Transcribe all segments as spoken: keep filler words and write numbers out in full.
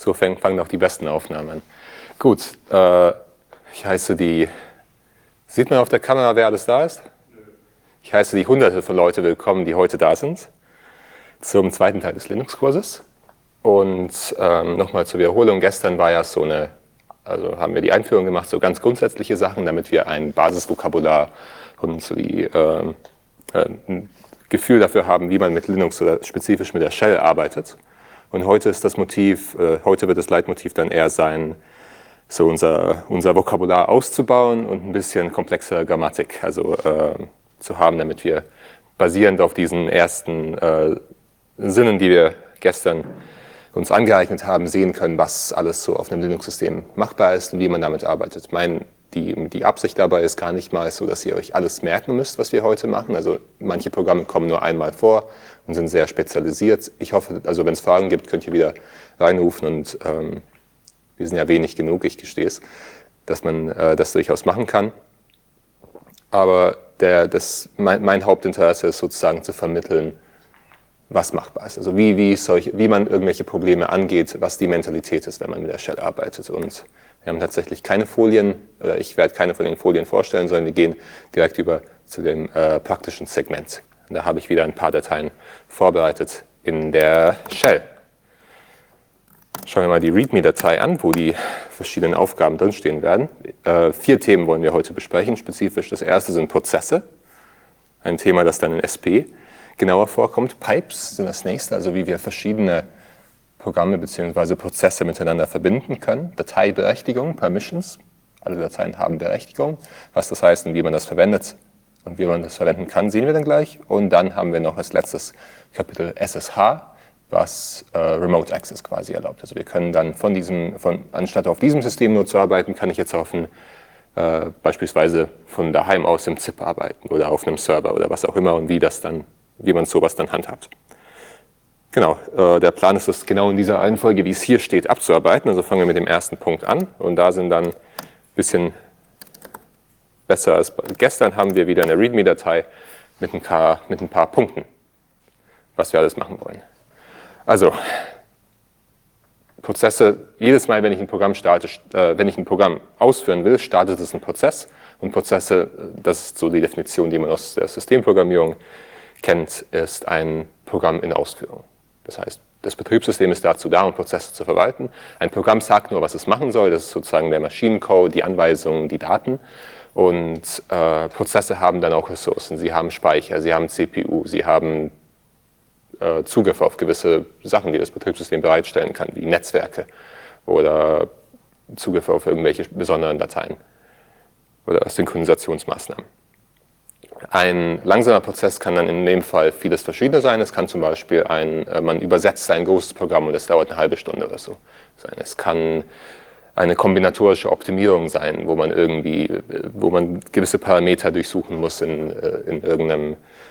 So fangen, fangen auch die besten Aufnahmen an. Gut, äh, ich heiße die, sieht man auf der Kamera, wer alles da ist? Ich heiße die hunderte von Leuten willkommen, die heute da sind, zum zweiten Teil des Linux-Kurses. Und ähm, nochmal zur Wiederholung, gestern war ja so eine, also haben wir die Einführung gemacht, so ganz grundsätzliche Sachen, damit wir ein Basisvokabular und so die, äh, ein Gefühl dafür haben, wie man mit Linux oder spezifisch mit der Shell arbeitet. Und heute ist das Motiv, äh, heute wird das Leitmotiv dann eher sein, so unser, unser Vokabular auszubauen und ein bisschen komplexere Grammatik also, äh, zu haben, damit wir basierend auf diesen ersten äh, Sinnen, die wir gestern uns angeeignet haben, sehen können, was alles so auf einem Linux-System machbar ist und wie man damit arbeitet. Mein, die, die Absicht dabei ist gar nicht mal so, dass ihr euch alles merken müsst, was wir heute machen. Also manche Programme kommen nur einmal vor und sind sehr spezialisiert. Ich hoffe, also wenn es Fragen gibt, könnt ihr wieder reinrufen und ähm, wir sind ja wenig genug, ich gestehe es, dass man äh, das durchaus machen kann. Aber der, das, mein, mein Hauptinteresse ist sozusagen zu vermitteln, was machbar ist. Also wie, wie, solche, wie man irgendwelche Probleme angeht, was die Mentalität ist, wenn man mit der Shell arbeitet. Und wir haben tatsächlich keine Folien, oder ich werde keine von den Folien vorstellen, sondern wir gehen direkt über zu dem äh, praktischen Segment. Und da habe ich wieder ein paar Dateien vorbereitet in der Shell. Schauen wir mal die README-Datei an, wo die verschiedenen Aufgaben drinstehen werden. Äh, vier Themen wollen wir heute besprechen, spezifisch. Das erste sind Prozesse, ein Thema, das dann in S P genauer vorkommt. Pipes sind das nächste, also wie wir verschiedene Programme bzw. Prozesse miteinander verbinden können. Dateiberechtigung, Permissions, alle Dateien haben Berechtigung. Was das heißt und wie man das verwendet und wie man das verwenden kann, sehen wir dann gleich. Und dann haben wir noch als letztes Kapitel S S H, was äh, Remote Access quasi erlaubt. Also wir können dann von diesem, von, anstatt auf diesem System nur zu arbeiten, kann ich jetzt auf ein, äh, beispielsweise von daheim aus im Z I P arbeiten oder auf einem Server oder was auch immer und wie das dann, wie man sowas dann handhabt. Genau, äh, der Plan ist es genau in dieser Reihenfolge, wie es hier steht, abzuarbeiten. Also fangen wir mit dem ersten Punkt an und da sind dann ein bisschen besser als gestern, haben wir wieder eine README-Datei mit ein paar, mit ein paar Punkten, was wir alles machen wollen. Also, Prozesse, jedes Mal, wenn ich ein Programm starte, äh, wenn ich ein Programm ausführen will, startet es ein Prozess. Und Prozesse, das ist so die Definition, die man aus der Systemprogrammierung kennt, ist ein Programm in Ausführung. Das heißt, das Betriebssystem ist dazu da, um Prozesse zu verwalten. Ein Programm sagt nur, was es machen soll. Das ist sozusagen der Maschinencode, die Anweisungen, die Daten. Und äh, Prozesse haben dann auch Ressourcen. Sie haben Speicher, sie haben C P U, sie haben Zugriff auf gewisse Sachen, die das Betriebssystem bereitstellen kann, wie Netzwerke oder Zugriff auf irgendwelche besonderen Dateien oder Synchronisationsmaßnahmen. Ein langsamer Prozess kann dann in dem Fall vieles Verschiedenes sein. Es kann zum Beispiel ein, man übersetzt ein großes Programm und es dauert eine halbe Stunde oder so sein. Es kann eine kombinatorische Optimierung sein, wo man irgendwie, wo man gewisse Parameter durchsuchen muss in, in irgendeinem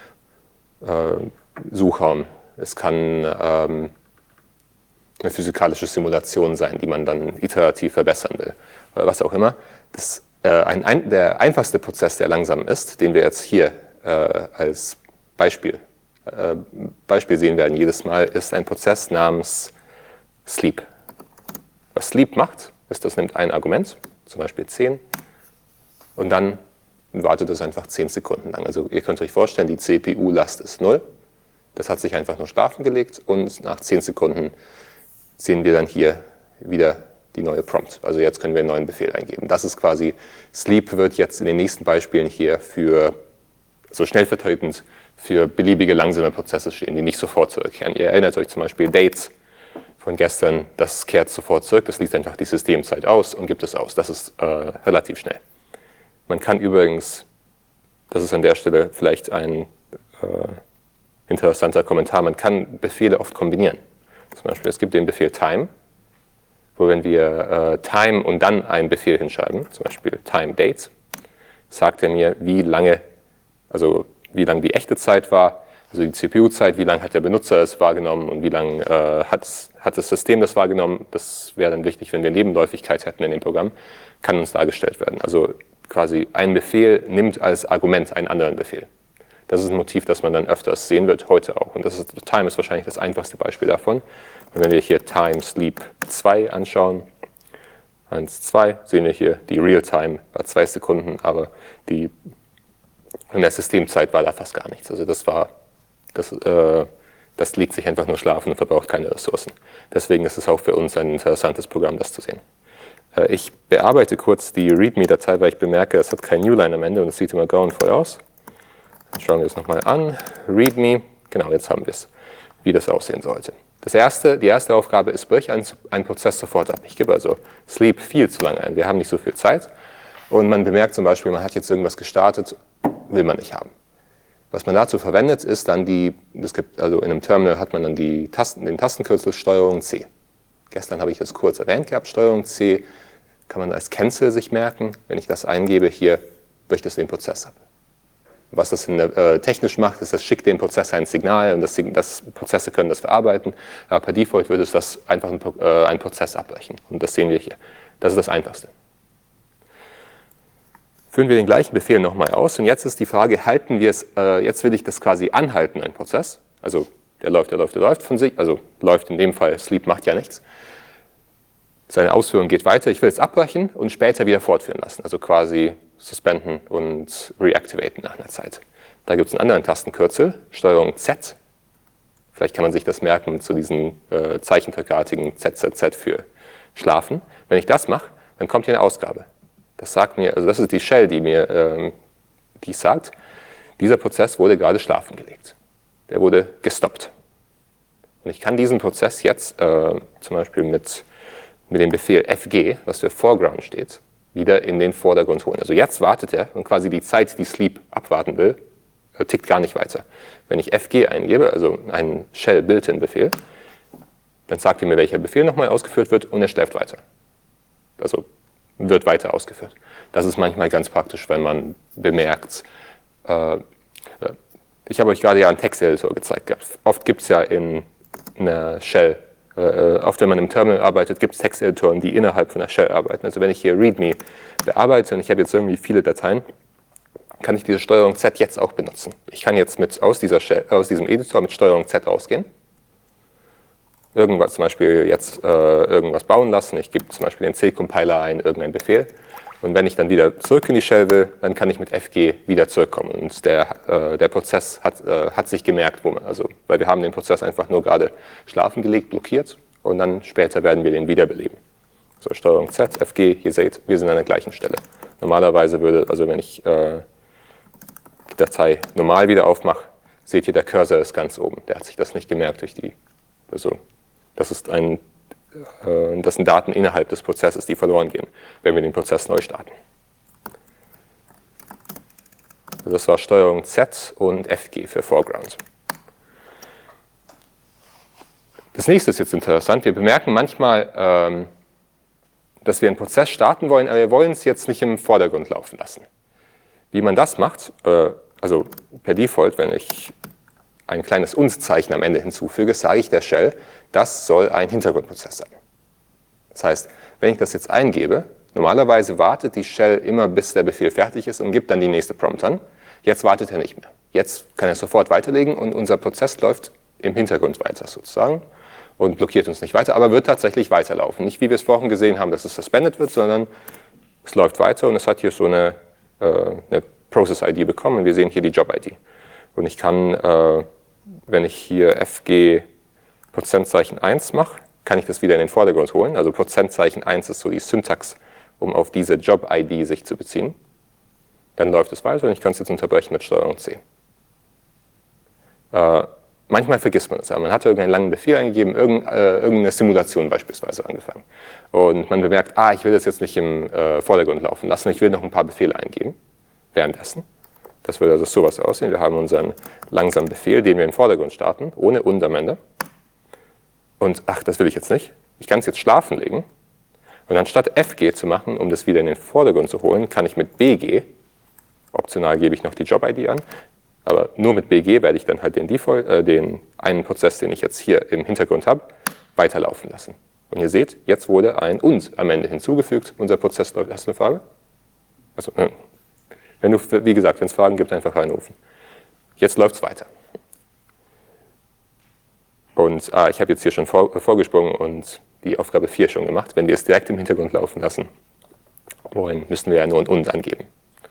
äh, Suchraum. Es kann ähm, eine physikalische Simulation sein, die man dann iterativ verbessern will, oder was auch immer. Das, äh, ein, ein, der einfachste Prozess, der langsam ist, den wir jetzt hier äh, als Beispiel, äh, Beispiel sehen werden jedes Mal, ist ein Prozess namens Sleep. Was Sleep macht, ist, das nimmt ein Argument, zum Beispiel zehn, und dann wartet es einfach zehn Sekunden lang. Also ihr könnt euch vorstellen, die C P U-Last ist null. Das hat sich einfach nur schlafen gelegt und nach zehn Sekunden sehen wir dann hier wieder die neue Prompt. Also jetzt können wir einen neuen Befehl eingeben. Das ist quasi, Sleep wird jetzt in den nächsten Beispielen hier für, so stellvertretend für beliebige langsame Prozesse stehen, die nicht sofort zurückkehren. Ihr erinnert euch zum Beispiel Dates von gestern, das kehrt sofort zurück, das liest einfach die Systemzeit aus und gibt es aus. Das ist äh, relativ schnell. Man kann übrigens, das ist an der Stelle vielleicht ein äh, interessanter Kommentar, man kann Befehle oft kombinieren. Zum Beispiel, es gibt den Befehl time, wo wenn wir äh, time und dann einen Befehl hinschreiben, zum Beispiel time date, sagt er mir, wie lange, also wie lange die echte Zeit war, also die C P U-Zeit, wie lange hat der Benutzer es wahrgenommen und wie lange äh, hat, hat das System das wahrgenommen. Das wäre dann wichtig, wenn wir Nebenläufigkeit hätten in dem Programm, kann uns dargestellt werden. Also quasi ein Befehl nimmt als Argument einen anderen Befehl. Das ist ein Motiv, das man dann öfters sehen wird, heute auch. Und das ist, Time ist wahrscheinlich das einfachste Beispiel davon. Und wenn wir hier Time Sleep zwei anschauen, eins, zwei, sehen wir hier, die Realtime war zwei Sekunden, aber die, in der Systemzeit war da fast gar nichts. Also das war, das, äh, das legt sich einfach nur schlafen und verbraucht keine Ressourcen. Deswegen ist es auch für uns ein interessantes Programm, das zu sehen. Äh, ich bearbeite kurz die README-Datei, weil ich bemerke, es hat kein Newline am Ende und es sieht immer grauenvoll aus. Schauen wir es nochmal an. README, genau, jetzt haben wir es, wie das aussehen sollte. Das erste, die erste Aufgabe ist, brich einen, einen Prozess sofort ab. Ich gebe also Sleep viel zu lange ein. Wir haben nicht so viel Zeit. Und man bemerkt zum Beispiel, man hat jetzt irgendwas gestartet, will man nicht haben. Was man dazu verwendet, ist dann die, es gibt, also in einem Terminal hat man dann die Tasten, den Tastenkürzel Steuerung C. Gestern habe ich das kurz erwähnt gehabt. Steuerung C kann man als Cancel sich merken. Wenn ich das eingebe, hier bricht es den Prozess ab. Was das in der, äh, technisch macht, ist, das schickt dem Prozessor ein Signal und das, das Prozesse können das verarbeiten. Aber per Default würde es das einfach ein, äh, einen Prozess abbrechen. Und das sehen wir hier. Das ist das Einfachste. Führen wir den gleichen Befehl nochmal aus. Und jetzt ist die Frage, halten wir es, äh, jetzt will ich das quasi anhalten, ein Prozess. Also der läuft, der läuft, der läuft von sich. Also läuft in dem Fall, Sleep macht ja nichts. Seine Ausführung geht weiter. Ich will es abbrechen und später wieder fortführen lassen. Also quasi suspenden und reactivaten nach einer Zeit. Da gibt es einen anderen Tastenkürzel, Steuerung Z. Vielleicht kann man sich das merken mit so diesen äh, zeichendrückartigen Z Z Z für Schlafen. Wenn ich das mache, dann kommt hier eine Ausgabe. Das sagt mir, also das ist die Shell, die mir ähm, die sagt, dieser Prozess wurde gerade schlafen gelegt. Der wurde gestoppt. Und ich kann diesen Prozess jetzt äh, zum Beispiel mit, mit dem Befehl F G, was für Foreground steht, wieder in den Vordergrund holen. Also jetzt wartet er und quasi die Zeit, die Sleep abwarten will, tickt gar nicht weiter. Wenn ich F G eingebe, also einen Shell-Built-in-Befehl, dann sagt er mir, welcher Befehl nochmal ausgeführt wird und er schläft weiter. Also wird weiter ausgeführt. Das ist manchmal ganz praktisch, wenn man bemerkt, äh, ich habe euch gerade ja einen Texteditor gezeigt gehabt. Oft gibt es ja in einer Shell, äh, oft wenn man im Terminal arbeitet, gibt es Texteditoren, die innerhalb von der Shell arbeiten. Also wenn ich hier README bearbeite und ich habe jetzt irgendwie viele Dateien, kann ich diese Steuerung Z jetzt auch benutzen. Ich kann jetzt mit, aus, dieser Shell, aus diesem Editor mit Steuerung Z rausgehen. Irgendwas zum Beispiel jetzt äh, irgendwas bauen lassen. Ich gebe zum Beispiel den C-Compiler ein, irgendeinen Befehl. Und wenn ich dann wieder zurück in die Shell will, dann kann ich mit F G wieder zurückkommen. Und der, äh, der Prozess hat, äh, hat sich gemerkt, wo man, also, weil wir haben den Prozess einfach nur gerade schlafen gelegt, blockiert. Und dann später werden wir den wiederbeleben. So, Steuerung Z, F G, ihr seht, wir sind an der gleichen Stelle. Normalerweise würde, also wenn ich äh, die Datei normal wieder aufmache, seht ihr, der Cursor ist ganz oben. Der hat sich das nicht gemerkt durch die, also das ist ein, äh, das sind Daten innerhalb des Prozesses, die verloren gehen, wenn wir den Prozess neu starten. Also das war Steuerung Z und F G für Foreground. Das nächste ist jetzt interessant. Wir bemerken manchmal, ähm, dass wir einen Prozess starten wollen, aber wir wollen es jetzt nicht im Vordergrund laufen lassen. Wie man das macht, äh, also per Default, wenn ich ein kleines Und-Zeichen am Ende hinzufüge, sage ich der Shell, das soll ein Hintergrundprozess sein. Das heißt, wenn ich das jetzt eingebe, normalerweise wartet die Shell immer, bis der Befehl fertig ist und gibt dann die nächste Prompt an. Jetzt wartet er nicht mehr. Jetzt kann er sofort weiterlegen und unser Prozess läuft im Hintergrund weiter sozusagen und blockiert uns nicht weiter, aber wird tatsächlich weiterlaufen. Nicht wie wir es vorhin gesehen haben, dass es suspended wird, sondern es läuft weiter und es hat hier so eine, äh, eine Process-I D bekommen und wir sehen hier die Job-I D. Und ich kann, äh, wenn ich hier F G Prozentzeichen eins mache, kann ich das wieder in den Vordergrund holen. Also Prozentzeichen eins ist so die Syntax, um auf diese Job-I D sich zu beziehen. Dann läuft es weiter und ich kann es jetzt unterbrechen mit Steuerung C. Äh, manchmal vergisst man es, aber man hat irgendeinen langen Befehl eingegeben, irgend, äh, irgendeine Simulation beispielsweise angefangen. Und man bemerkt, ah, ich will das jetzt nicht im äh, Vordergrund laufen lassen, ich will noch ein paar Befehle eingeben währenddessen. Das würde also sowas aussehen. Wir haben unseren langsamen Befehl, den wir im Vordergrund starten, ohne und am Ende. Und ach, das will ich jetzt nicht. Ich kann es jetzt schlafen legen. Und anstatt F G zu machen, um das wieder in den Vordergrund zu holen, kann ich mit B G, optional gebe ich noch die Job-I D an, aber nur mit B G werde ich dann halt den Default, äh, den einen Prozess, den ich jetzt hier im Hintergrund habe, weiterlaufen lassen. Und ihr seht, jetzt wurde ein und am Ende hinzugefügt. Unser Prozess läuft. Hast du eine Frage? Also, wenn du, wie gesagt, wenn es Fragen gibt, einfach reinrufen. Jetzt läuft es weiter. Und ah, ich habe jetzt hier schon vor, vorgesprungen und die Aufgabe vier schon gemacht. Wenn wir es direkt im Hintergrund laufen lassen wollen, müssen wir ja nur und und angeben.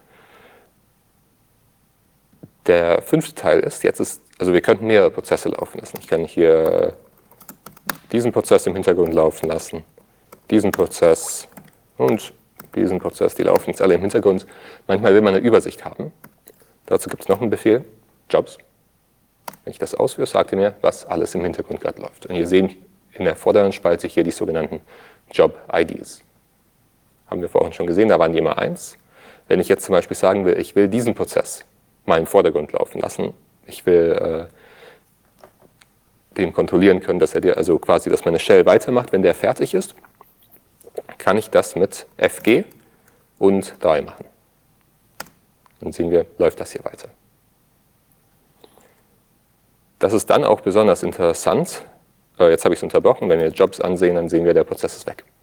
Der fünfte Teil ist, jetzt ist, also wir könnten mehrere Prozesse laufen lassen. Ich kann hier diesen Prozess im Hintergrund laufen lassen, diesen Prozess und diesen Prozess, die laufen jetzt alle im Hintergrund. Manchmal will man eine Übersicht haben. Dazu gibt es noch einen Befehl, Jobs. Wenn ich das ausführe, sagt er mir, was alles im Hintergrund gerade läuft. Und ihr seht in der vorderen Spalte hier die sogenannten Job-I Ds. Haben wir vorhin schon gesehen, da waren die immer eins. Wenn ich jetzt zum Beispiel sagen will, ich will diesen Prozess mal im Vordergrund laufen lassen, ich will äh, den kontrollieren können, dass er dir, also quasi, dass meine Shell weitermacht, wenn der fertig ist, kann ich das mit F G und drei machen. Dann sehen wir, läuft das hier weiter. Das ist dann auch besonders interessant. Äh, jetzt habe ich es unterbrochen. Wenn wir Jobs ansehen, dann sehen wir, der Prozess ist weg.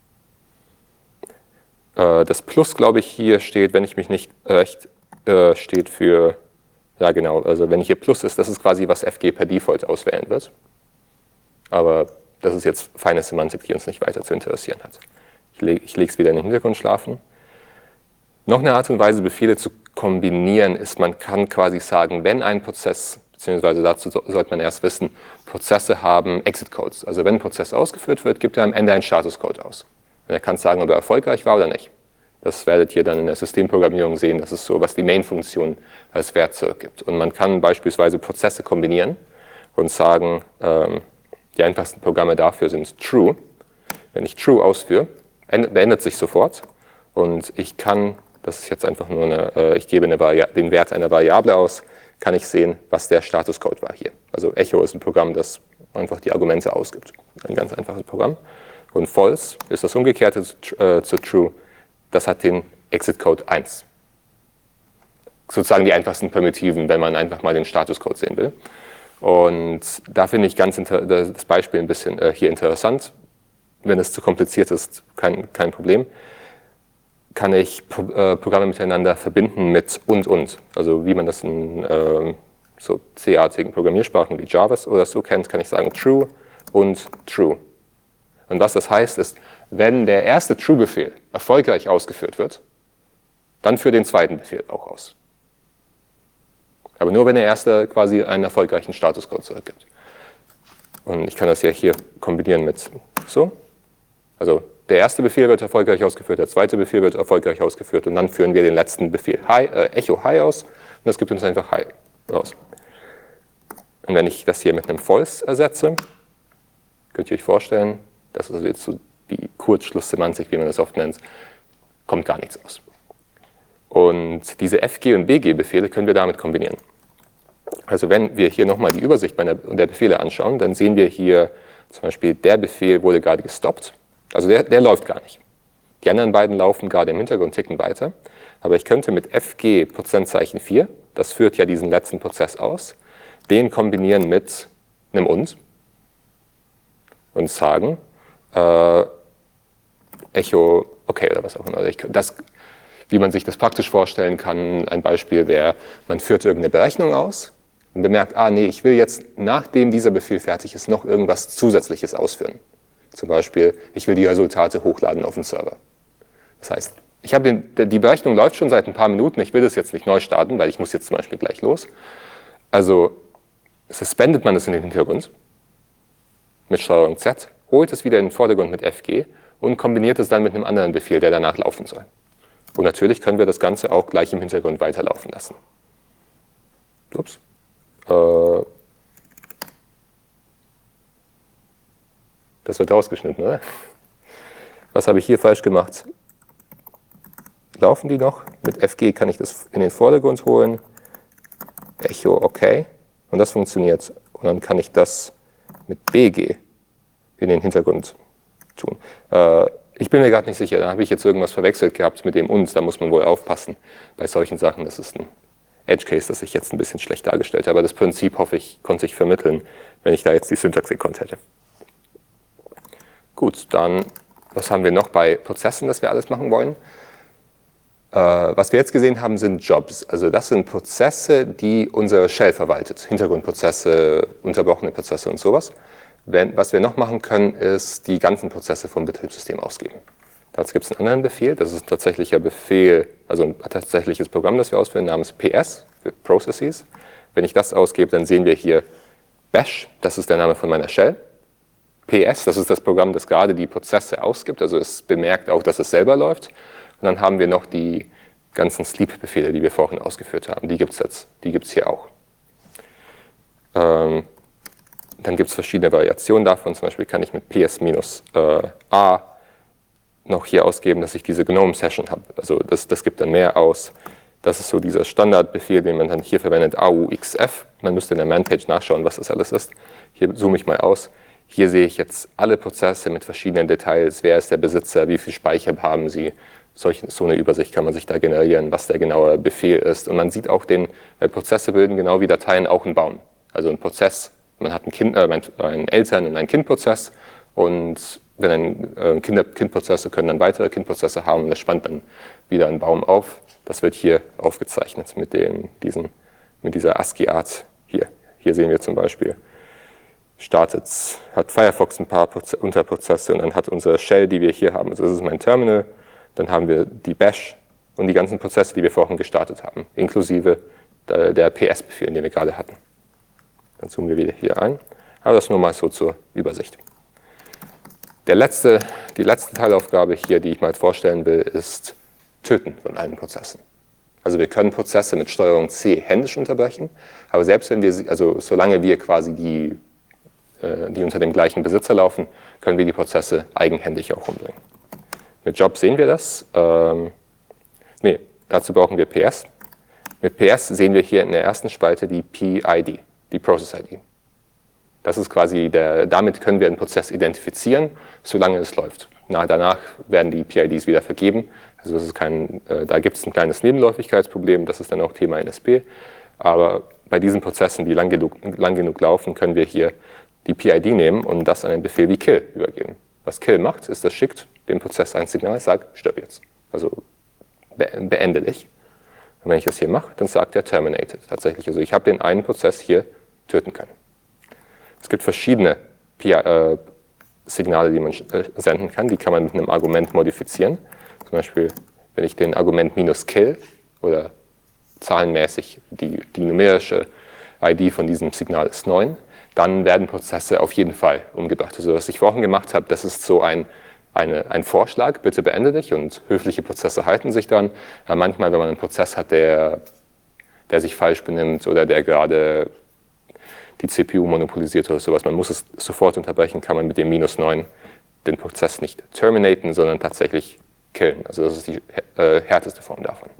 Äh, das Plus, glaube ich, hier steht, wenn ich mich nicht recht, äh, steht für, ja genau, also wenn hier Plus ist, das ist quasi, was F G per Default auswählen wird. Aber das ist jetzt feine Semantik, die uns nicht weiter zu interessieren hat. Ich lege ich es wieder in den Hintergrund schlafen. Noch eine Art und Weise, Befehle zu kombinieren, ist, man kann quasi sagen, wenn ein Prozess, beziehungsweise dazu sollte man erst wissen, Prozesse haben Exit-Codes. Also wenn ein Prozess ausgeführt wird, gibt er am Ende einen Statuscode aus. Und er kann sagen, ob er erfolgreich war oder nicht. Das werdet ihr dann in der Systemprogrammierung sehen. Das ist so, was die Main-Funktion als Wert zurückgibt. Und man kann beispielsweise Prozesse kombinieren und sagen, ähm, die einfachsten Programme dafür sind True. Wenn ich True ausführe, beendet sich sofort. Und ich kann, das ist jetzt einfach nur eine, äh, ich gebe eine den Wert einer Variable aus, kann ich sehen, was der Statuscode war hier. Also Echo ist ein Programm, das einfach die Argumente ausgibt. Ein ganz einfaches Programm. Und False ist das Umgekehrte zu, äh, zu True. Das hat den Exit-Code eins. Sozusagen die einfachsten Primitiven, wenn man einfach mal den Statuscode sehen will. Und da finde ich ganz das Beispiel ein bisschen äh, hier interessant. Wenn es zu kompliziert ist, kein, kein Problem. Kann ich Pro, äh, Programme miteinander verbinden mit und und. Also wie man das in äh, so C-artigen Programmiersprachen wie Java oder so kennt, kann ich sagen True und True. Und was das heißt ist, wenn der erste True-Befehl erfolgreich ausgeführt wird, dann führt den zweiten Befehl auch aus. Aber nur wenn der erste quasi einen erfolgreichen Statuscode zurückgibt. Und ich kann das ja hier kombinieren mit so. Also der erste Befehl wird erfolgreich ausgeführt, der zweite Befehl wird erfolgreich ausgeführt und dann führen wir den letzten Befehl Hi, äh, Echo Hi aus und das gibt uns einfach Hi raus. Und wenn ich das hier mit einem False ersetze, könnt ihr euch vorstellen, das ist also jetzt so die Kurzschlusssemantik, wie man das oft nennt, kommt gar nichts aus. Und diese F G und B G-Befehle können wir damit kombinieren. Also wenn wir hier nochmal die Übersicht der Befehle anschauen, dann sehen wir hier zum Beispiel, der Befehl wurde gerade gestoppt. Also der, der läuft gar nicht. Die anderen beiden laufen gerade im Hintergrund, ticken weiter. Aber ich könnte mit F G Prozentzeichen vier, das führt ja diesen letzten Prozess aus, den kombinieren mit einem und und sagen, äh, Echo, okay oder was auch immer. Also ich, das, wie man sich das praktisch vorstellen kann, ein Beispiel wäre, man führt irgendeine Berechnung aus und bemerkt, ah nee, ich will jetzt, nachdem dieser Befehl fertig ist, noch irgendwas Zusätzliches ausführen. Zum Beispiel, ich will die Resultate hochladen auf den Server. Das heißt, ich habe den, die Berechnung läuft schon seit ein paar Minuten, ich will das jetzt nicht neu starten, weil ich muss jetzt zum Beispiel gleich los. Also suspendet man das in den Hintergrund mit Steuerung Z, holt es wieder in den Vordergrund mit F G und kombiniert es dann mit einem anderen Befehl, der danach laufen soll. Und natürlich können wir das Ganze auch gleich im Hintergrund weiterlaufen lassen. Ups. Äh, das wird rausgeschnitten, oder? Was habe ich hier falsch gemacht? Laufen die noch? Mit F G kann ich das in den Vordergrund holen. Echo, okay. Und das funktioniert. Und dann kann ich das mit B G in den Hintergrund tun. Äh, ich bin mir gerade nicht sicher, da habe ich jetzt irgendwas verwechselt gehabt mit dem und, da muss man wohl aufpassen bei solchen Sachen. Das ist ein Edge Case, das ich jetzt ein bisschen schlecht dargestellt habe, aber das Prinzip, hoffe ich, konnte ich vermitteln, wenn ich da jetzt die Syntax gekonnt hätte. Gut, dann, was haben wir noch bei Prozessen, das wir alles machen wollen? Äh, was wir jetzt gesehen haben, sind Jobs. Also das sind Prozesse, die unsere Shell verwaltet. Hintergrundprozesse, unterbrochene Prozesse und sowas. Wenn, was wir noch machen können, ist die ganzen Prozesse vom Betriebssystem ausgeben. Dazu gibt es einen anderen Befehl. Das ist ein tatsächlicher Befehl, also ein tatsächliches Programm, das wir ausführen, namens P S, für Processes. Wenn ich das ausgebe, dann sehen wir hier Bash, das ist der Name von meiner Shell. P S, das ist das Programm, das gerade die Prozesse ausgibt, also es bemerkt auch, dass es selber läuft. Und dann haben wir noch die ganzen Sleep-Befehle, die wir vorhin ausgeführt haben. Die gibt es jetzt, die gibt es hier auch. Ähm, dann gibt es verschiedene Variationen davon. Zum Beispiel kann ich mit P S-A noch hier ausgeben, dass ich diese GNOME-Session habe. Also das, das gibt dann mehr aus. Das ist so dieser Standardbefehl, den man dann hier verwendet, A U X F. Man müsste in der Man-Page nachschauen, was das alles ist. Hier zoome ich mal aus. Hier sehe ich jetzt alle Prozesse mit verschiedenen Details. Wer ist der Besitzer? Wie viel Speicher haben sie? Solch, so eine Übersicht kann man sich da generieren, was der genaue Befehl ist. Und man sieht auch, den äh, Prozesse bilden genau wie Dateien auch einen Baum. Also ein Prozess, man hat einen, kind, äh, einen Eltern- und einen Kindprozess. Und wenn ein äh, Kinder, Kindprozesse können dann weitere Kindprozesse haben und das spannt dann wieder einen Baum auf. Das wird hier aufgezeichnet mit, dem, diesen, mit dieser ASCII-Art hier. Hier sehen wir zum Beispiel, startet, hat Firefox ein paar Proze- Unterprozesse und dann hat unsere Shell, die wir hier haben, also das ist mein Terminal, dann haben wir die Bash und die ganzen Prozesse, die wir vorhin gestartet haben, inklusive der, der P S-Befehl, den wir gerade hatten. Dann zoomen wir wieder hier ein. Aber das nur mal so zur Übersicht. Der letzte, die letzte Teilaufgabe hier, die ich mal vorstellen will, ist Töten von allen Prozessen. Also wir können Prozesse mit Steuerung C händisch unterbrechen, aber selbst wenn wir, also solange wir quasi die, äh, die unter dem gleichen Besitzer laufen, können wir die Prozesse eigenhändig auch umbringen. Mit Job sehen wir das. Ähm, nee, dazu brauchen wir P S. Mit P S sehen wir hier in der ersten Spalte die P I D, die Process I D. Das ist quasi der, damit können wir einen Prozess identifizieren, solange es läuft. Na, danach werden die P I Ds wieder vergeben. Also das ist kein, äh, da gibt es ein kleines Nebenläufigkeitsproblem, das ist dann auch Thema N S P. Aber bei diesen Prozessen, die lang genug, lang genug laufen, können wir hier die P I D nehmen und das an einen Befehl wie kill übergeben. Was kill macht, ist, das schickt dem Prozess ein Signal, sagt, stirb jetzt. Also be beende dich. Und wenn ich das hier mache, dann sagt er terminated tatsächlich. Also ich habe den einen Prozess hier töten können. Es gibt verschiedene P I, äh, Signale, die man äh, senden kann. Die kann man mit einem Argument modifizieren. Zum Beispiel, wenn ich den Argument minus kill oder zahlenmäßig die, die numerische I D von diesem Signal ist neun, dann werden Prozesse auf jeden Fall umgebracht. Also was ich vorhin gemacht habe, das ist so ein, eine, ein Vorschlag, bitte beende dich, und höfliche Prozesse halten sich dann. Aber manchmal, wenn man einen Prozess hat, der, der sich falsch benimmt oder der gerade die C P U monopolisiert oder sowas, man muss es sofort unterbrechen, kann man mit dem minus neun den Prozess nicht terminaten, sondern tatsächlich killen. Also das ist die äh, härteste Form davon.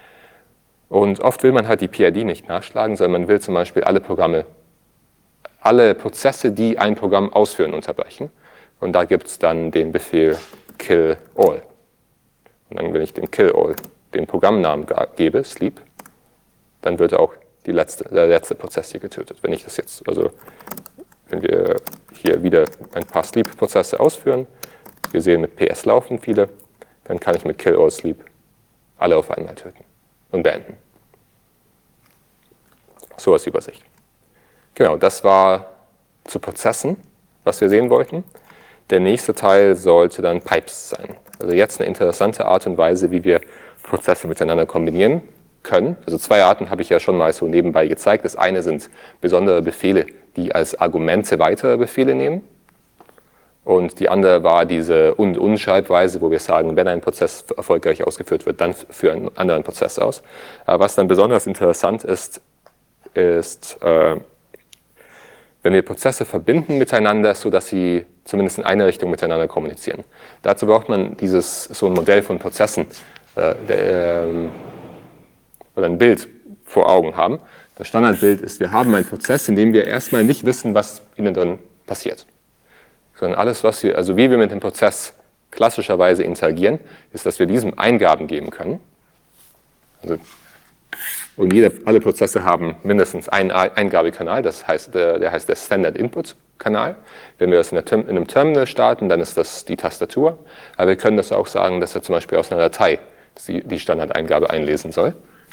Und oft will man halt die P I D nicht nachschlagen, sondern man will zum Beispiel alle Programme, alle Prozesse, die ein Programm ausführen, unterbrechen. Und da gibt es dann den Befehl kill all. Und dann, wenn ich dem kill all den Programmnamen gebe, sleep, dann wird auch die letzte, der letzte Prozess hier getötet. Wenn ich das jetzt, also wenn wir hier wieder ein paar Sleep-Prozesse ausführen, wir sehen, mit P S laufen viele, dann kann ich mit kill all sleep alle auf einmal töten und beenden. So als Übersicht. Genau, das war zu Prozessen, was wir sehen wollten. Der nächste Teil sollte dann Pipes sein. Also jetzt eine interessante Art und Weise, wie wir Prozesse miteinander kombinieren können. Also zwei Arten habe ich ja schon mal so nebenbei gezeigt. Das eine sind besondere Befehle, die als Argumente weitere Befehle nehmen. Und die andere war diese Und-Und-Schreibweise, wo wir sagen, wenn ein Prozess erfolgreich ausgeführt wird, dann für einen anderen Prozess aus. Aber was dann besonders interessant ist, ist, äh, wenn wir Prozesse verbinden miteinander, sodass sie zumindest in eine Richtung miteinander kommunizieren. Dazu braucht man dieses, so ein Modell von Prozessen, äh, der, äh, oder ein Bild vor Augen haben. Das Standardbild ist, wir haben einen Prozess, in dem wir erstmal nicht wissen, was innen drin passiert. Sondern alles, was wir, also wie wir mit dem Prozess klassischerweise interagieren, ist, dass wir diesem Eingaben geben können. Also, und jede, alle Prozesse haben mindestens einen Eingabekanal, das heißt, der, der heißt der Standard Input Kanal. Wenn wir das in, der, in einem Terminal starten, dann ist das die Tastatur. Aber wir können das auch sagen, dass wir zum Beispiel aus einer Datei die, die Standardeingabe einlesen soll.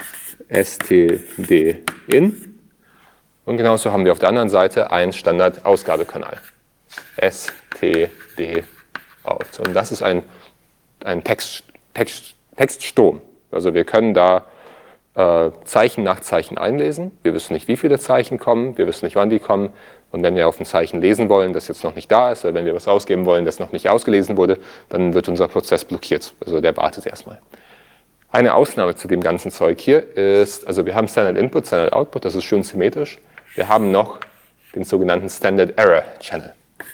std-in. Und genauso haben wir auf der anderen Seite einen Standardausgabekanal. std-out. Und das ist ein, ein Text, Text, Textstrom. Also wir können da äh, Zeichen nach Zeichen einlesen. Wir wissen nicht, wie viele Zeichen kommen. Wir wissen nicht, wann die kommen. Und wenn wir auf ein Zeichen lesen wollen, das jetzt noch nicht da ist, oder wenn wir was ausgeben wollen, das noch nicht ausgelesen wurde, dann wird unser Prozess blockiert. Also der wartet erstmal. Eine Ausnahme zu dem ganzen Zeug hier ist, also wir haben Standard Input, Standard Output, das ist schön symmetrisch. Wir haben noch den sogenannten Standard Error Channel.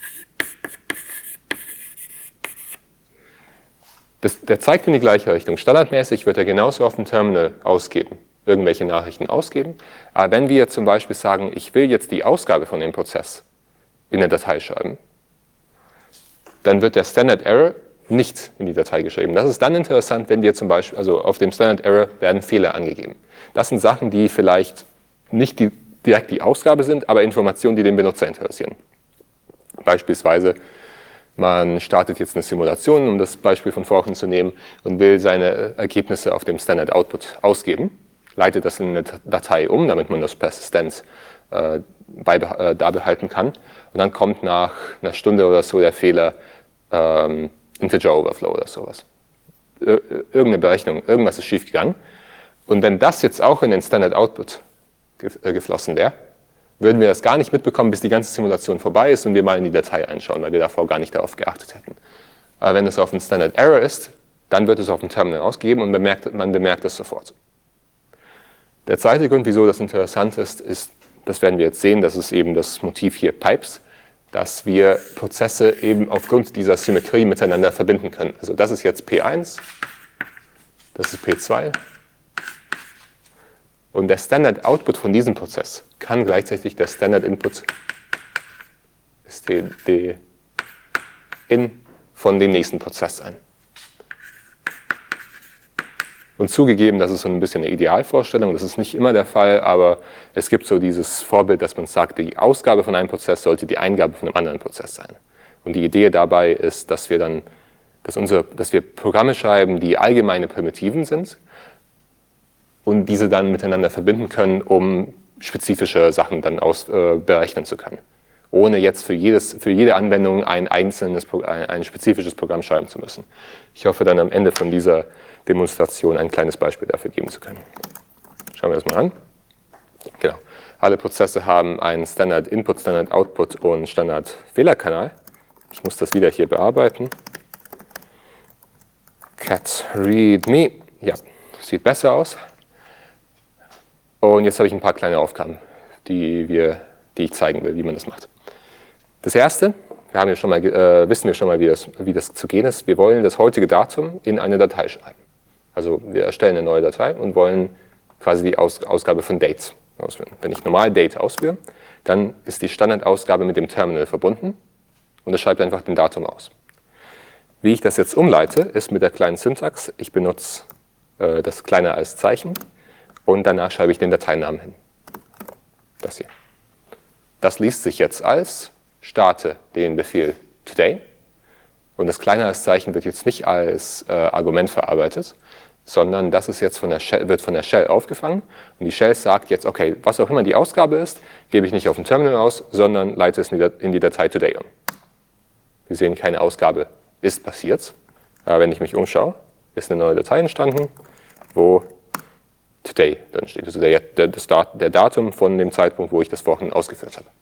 Das, der zeigt in die gleiche Richtung. Standardmäßig wird er genauso auf dem Terminal ausgeben, irgendwelche Nachrichten ausgeben. Aber wenn wir zum Beispiel sagen, ich will jetzt die Ausgabe von dem Prozess in der Datei schreiben, dann wird der Standard Error nicht in die Datei geschrieben. Das ist dann interessant, wenn wir zum Beispiel, also auf dem Standard Error werden Fehler angegeben. Das sind Sachen, die vielleicht nicht die, direkt die Ausgabe sind, aber Informationen, die den Benutzer interessieren. Beispielsweise, man startet jetzt eine Simulation, um das Beispiel von vorhin zu nehmen, und will seine Ergebnisse auf dem Standard Output ausgeben, leitet das in eine Datei um, damit man das Persistenz äh, äh, da behalten kann. Und dann kommt nach einer Stunde oder so der Fehler, ähm, Integer Overflow oder sowas. Ir irgendeine Berechnung, irgendwas ist schiefgegangen. Und wenn das jetzt auch in den Standard Output ge äh, geflossen wäre, würden wir das gar nicht mitbekommen, bis die ganze Simulation vorbei ist und wir mal in die Datei einschauen, weil wir davor gar nicht darauf geachtet hätten. Aber wenn es auf dem Standard Error ist, dann wird es auf dem Terminal ausgegeben und bemerkt, man bemerkt es sofort. Der zweite Grund, wieso das interessant ist, ist, das werden wir jetzt sehen, das ist eben das Motiv hier Pipes, dass wir Prozesse eben aufgrund dieser Symmetrie miteinander verbinden können. Also das ist jetzt P eins, das ist P zwei. Und der Standard Output von diesem Prozess kann gleichzeitig der Standard Input std in von dem nächsten Prozess sein. Und zugegeben, das ist so ein bisschen eine Idealvorstellung, das ist nicht immer der Fall, aber es gibt so dieses Vorbild, dass man sagt, die Ausgabe von einem Prozess sollte die Eingabe von einem anderen Prozess sein. Und die Idee dabei ist, dass wir dann, dass, unsere, dass wir Programme schreiben, die allgemeine Primitiven sind und diese dann miteinander verbinden können, um spezifische Sachen dann aus, äh, berechnen zu können. Ohne jetzt für, jedes, für jede Anwendung ein einzelnes, ein, ein spezifisches Programm schreiben zu müssen. Ich hoffe dann am Ende von dieser Demonstration ein kleines Beispiel dafür geben zu können. Schauen wir das mal an. Genau. Alle Prozesse haben einen Standard Input, Standard Output und Standard Fehlerkanal. Ich muss das wieder hier bearbeiten. Cat readme. Ja, sieht besser aus. Und jetzt habe ich ein paar kleine Aufgaben, die, wir, die ich zeigen will, wie man das macht. Das erste, wir haben ja schon mal, äh, wissen wir schon mal, wie das, wie das zu gehen ist. Wir wollen das heutige Datum in eine Datei schreiben. Also wir erstellen eine neue Datei und wollen quasi die Aus, Ausgabe von Dates ausführen. Wenn ich normal Date ausführe, dann ist die Standardausgabe mit dem Terminal verbunden und es schreibt einfach den Datum aus. Wie ich das jetzt umleite, ist mit der kleinen Syntax. Ich benutze äh, das kleine als Zeichen und danach schreibe ich den Dateinamen hin. Das hier. Das liest sich jetzt als starte den Befehl today. Und das kleine als Zeichen wird jetzt nicht als äh, Argument verarbeitet, sondern das ist jetzt von der Shell, wird von der Shell aufgefangen. Und die Shell sagt jetzt, okay, was auch immer die Ausgabe ist, gebe ich nicht auf dem Terminal aus, sondern leite es in die Datei today um. Wir sehen, keine Ausgabe ist passiert. Aber wenn ich mich umschaue, ist eine neue Datei entstanden, wo today drin steht. Also der, der, das Dat, der Datum von dem Zeitpunkt, wo ich das vorhin ausgeführt habe.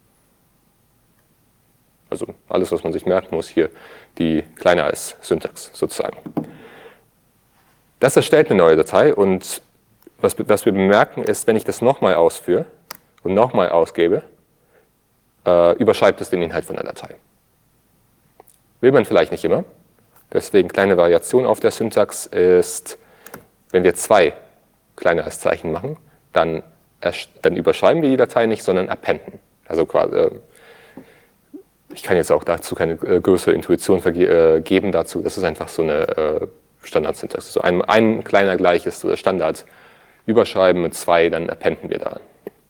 Also alles, was man sich merken muss, hier die kleine als Syntax sozusagen. Das erstellt eine neue Datei und was, was wir bemerken ist, wenn ich das nochmal ausführe und nochmal ausgebe, äh, überschreibt es den Inhalt von der Datei. Will man vielleicht nicht immer. Deswegen kleine Variation auf der Syntax ist, wenn wir zwei kleine als Zeichen machen, dann, dann überschreiben wir die Datei nicht, sondern appenden. Also quasi, äh, ich kann jetzt auch dazu keine äh, größere Intuition äh, geben dazu. Das ist einfach so eine äh, Standard-Syntax. So ein, ein kleiner gleich ist so der Standard. Überschreiben mit zwei, dann appenden wir da.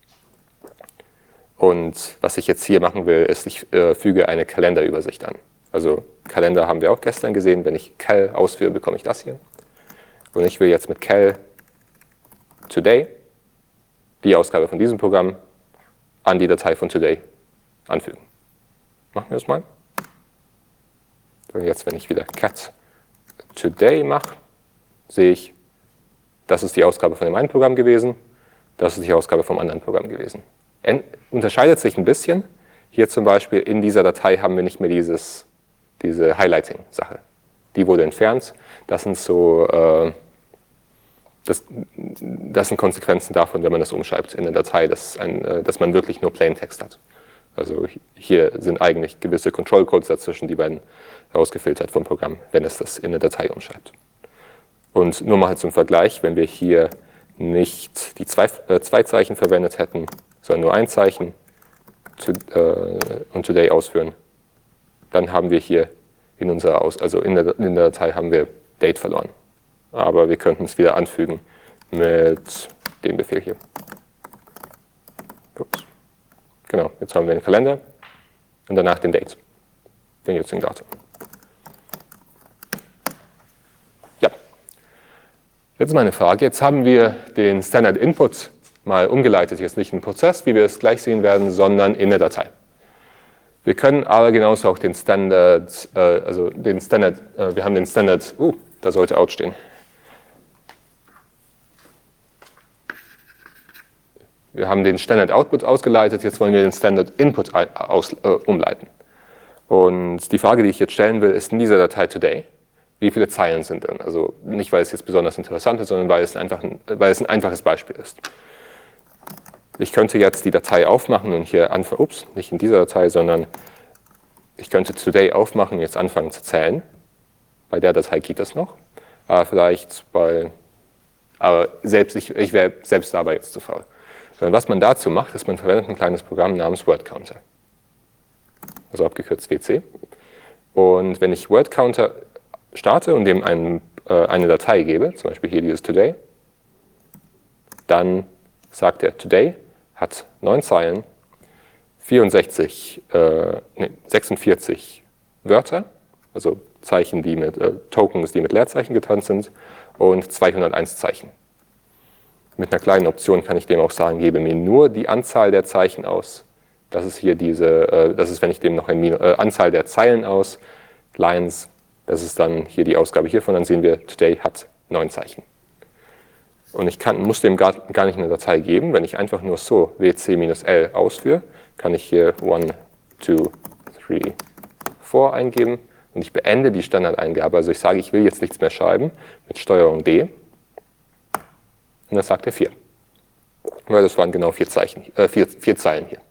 Und was ich jetzt hier machen will, ist, ich äh, füge eine Kalenderübersicht an. Also Kalender haben wir auch gestern gesehen. Wenn ich Cal ausführe, bekomme ich das hier. Und ich will jetzt mit cal today die Ausgabe von diesem Programm an die Datei von today anfügen. Machen wir das mal. Und jetzt, wenn ich wieder cat today mache, sehe ich, das ist die Ausgabe von dem einen Programm gewesen, das ist die Ausgabe vom anderen Programm gewesen. En- unterscheidet sich ein bisschen. Hier zum Beispiel in dieser Datei haben wir nicht mehr dieses, diese Highlighting-Sache. Die wurde entfernt. Das sind so, äh, das, das sind Konsequenzen davon, wenn man das umschreibt in der Datei, dass, ein, äh, dass man wirklich nur Plaintext hat. Also hier sind eigentlich gewisse Control-Codes dazwischen, die werden rausgefiltert vom Programm, wenn es das in der Datei umschreibt. Und nur mal zum Vergleich, wenn wir hier nicht die zwei, äh, zwei Zeichen verwendet hätten, sondern nur ein Zeichen to, äh, und today ausführen, dann haben wir hier in unserer Aus, also in der, in der Datei haben wir date verloren. Aber wir könnten es wieder anfügen mit dem Befehl hier. Ups. Genau, jetzt haben wir den Kalender und danach den Date, den jetzigen Datum. Ja, jetzt ist meine Frage. Jetzt haben wir den Standard Input mal umgeleitet, jetzt nicht in den Prozess, wie wir es gleich sehen werden, sondern in der Datei. Wir können aber genauso auch den Standard, äh, also den Standard, äh, wir haben den Standard, uh, da sollte out stehen. Wir haben den Standard Output ausgeleitet, jetzt wollen wir den Standard Input aus, äh, umleiten. Und die Frage, die ich jetzt stellen will, ist in dieser Datei today, wie viele Zeilen sind drin? Also nicht, weil es jetzt besonders interessant ist, sondern weil es, einfach ein, weil es ein einfaches Beispiel ist. Ich könnte jetzt die Datei aufmachen und hier anfangen, ups, nicht in dieser Datei, sondern ich könnte today aufmachen und jetzt anfangen zu zählen. Bei der Datei geht das noch. Aber vielleicht bei, aber selbst, ich, ich wäre selbst dabei jetzt zu faul. Sondern was man dazu macht, ist, man verwendet ein kleines Programm namens WordCounter. Also abgekürzt W C. Und wenn ich WordCounter starte und dem einen, äh, eine Datei gebe, zum Beispiel hier dieses Today, dann sagt er, Today hat neun Zeilen, vierundsechzig, äh, nee, sechsundvierzig Wörter, also Zeichen, die mit äh, Tokens, die mit Leerzeichen getarnt sind, und zweihunderteins Zeichen. Mit einer kleinen Option kann ich dem auch sagen, gebe mir nur die Anzahl der Zeichen aus. Das ist hier diese, äh, das ist, wenn ich dem noch eine äh, Anzahl der Zeilen aus, Lines, das ist dann hier die Ausgabe hiervon, dann sehen wir, Today hat neun Zeichen. Und ich kann, muss dem gar, gar nicht eine Datei geben, wenn ich einfach nur so W C-L ausführe, kann ich hier eins, zwei, drei, vier eingeben und ich beende die Standardeingabe. Also ich sage, ich will jetzt nichts mehr schreiben mit Steuerung D. Und das sagt er vier. Weil das waren genau vier, Zeichen, äh, vier, vier Zeilen hier.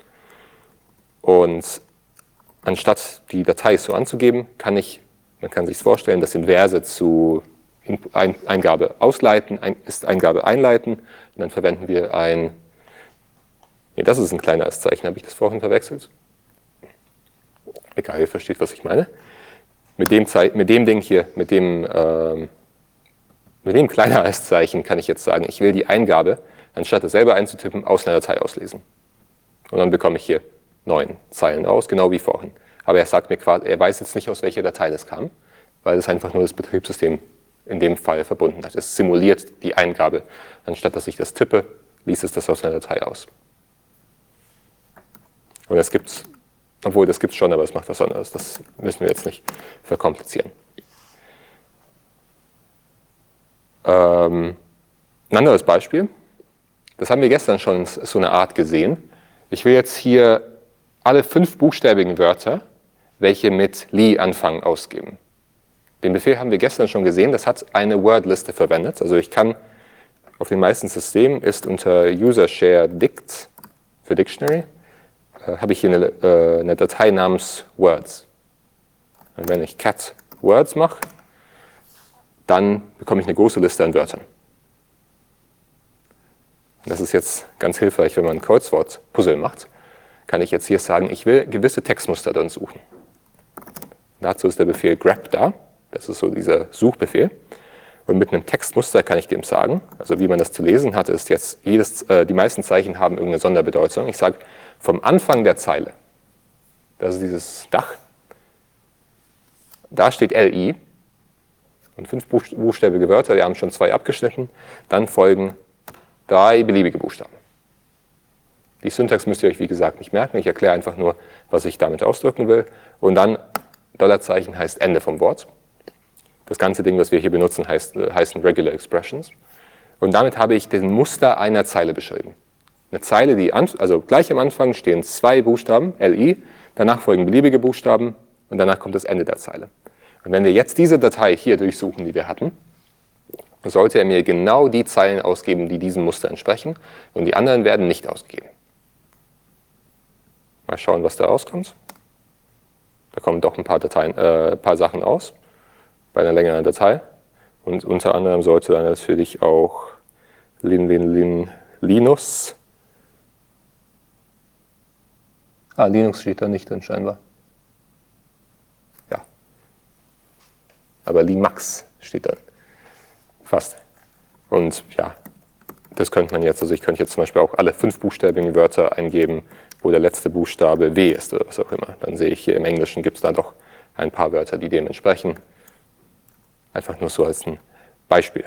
Und anstatt die Datei so anzugeben, kann ich, man kann sich vorstellen, das Inverse zu Eingabe ausleiten, ist Eingabe einleiten. Und dann verwenden wir ein, nee, das ist ein kleineres Zeichen, habe ich das vorhin verwechselt? Egal, ihr versteht, was ich meine. Mit dem, Ze mit dem Ding hier, mit dem, ähm, mit dem kleiner als Zeichen kann ich jetzt sagen, ich will die Eingabe, anstatt es selber einzutippen, aus einer Datei auslesen. Und dann bekomme ich hier neun Zeilen raus, genau wie vorhin. Aber er sagt mir quasi, er weiß jetzt nicht, aus welcher Datei das kam, weil es einfach nur das Betriebssystem in dem Fall verbunden hat. Es simuliert die Eingabe. Anstatt dass ich das tippe, liest es das aus einer Datei aus. Und das gibt's, obwohl das gibt es schon, aber es macht was anderes. Das müssen wir jetzt nicht verkomplizieren. Ähm, ein anderes Beispiel. Das haben wir gestern schon so eine Art gesehen. Ich will jetzt hier alle fünf buchstabigen Wörter, welche mit Li anfangen, ausgeben. Den Befehl haben wir gestern schon gesehen, das hat eine Wordliste verwendet. Also ich kann auf den meisten Systemen ist unter User Share Dict für Dictionary, äh, habe ich hier eine, äh, eine Datei namens Words. Und wenn ich cat Words mache, dann bekomme ich eine große Liste an Wörtern. Das ist jetzt ganz hilfreich, wenn man ein Kreuzwort-Puzzle macht. Kann ich jetzt hier sagen, ich will gewisse Textmuster drin suchen. Dazu ist der Befehl grep da. Das ist so dieser Suchbefehl. Und mit einem Textmuster kann ich dem sagen, also wie man das zu lesen hat, ist jetzt, jedes, äh, die meisten Zeichen haben irgendeine Sonderbedeutung. Ich sage, vom Anfang der Zeile, das ist dieses Dach, da steht L I. und fünf buchstäbige Wörter, wir haben schon zwei abgeschnitten, dann folgen drei beliebige Buchstaben. Die Syntax müsst ihr euch wie gesagt nicht merken, ich erkläre einfach nur, was ich damit ausdrücken will. Und dann Dollarzeichen heißt Ende vom Wort. Das ganze Ding, was wir hier benutzen, heißt, heißen Regular Expressions. Und damit habe ich den Muster einer Zeile beschrieben. Eine Zeile, die, an, also gleich am Anfang stehen zwei Buchstaben, L I, danach folgen beliebige Buchstaben und danach kommt das Ende der Zeile. Und wenn wir jetzt diese Datei hier durchsuchen, die wir hatten, sollte er mir genau die Zeilen ausgeben, die diesem Muster entsprechen und die anderen werden nicht ausgegeben. Mal schauen, was da rauskommt. Da kommen doch ein paar, Dateien, äh, paar Sachen aus bei einer längeren Datei. Und unter anderem sollte dann natürlich auch Lin, Lin, Lin, Linus. Ah, Linux steht da nicht drin scheinbar. Ja. Aber Limax steht da. Fast. Und ja, das könnte man jetzt, also ich könnte jetzt zum Beispiel auch alle fünfbuchstabigen Wörter eingeben, wo der letzte Buchstabe W ist oder was auch immer. Dann sehe ich hier im Englischen gibt es da doch ein paar Wörter, die dem entsprechen. Einfach nur so als ein Beispiel.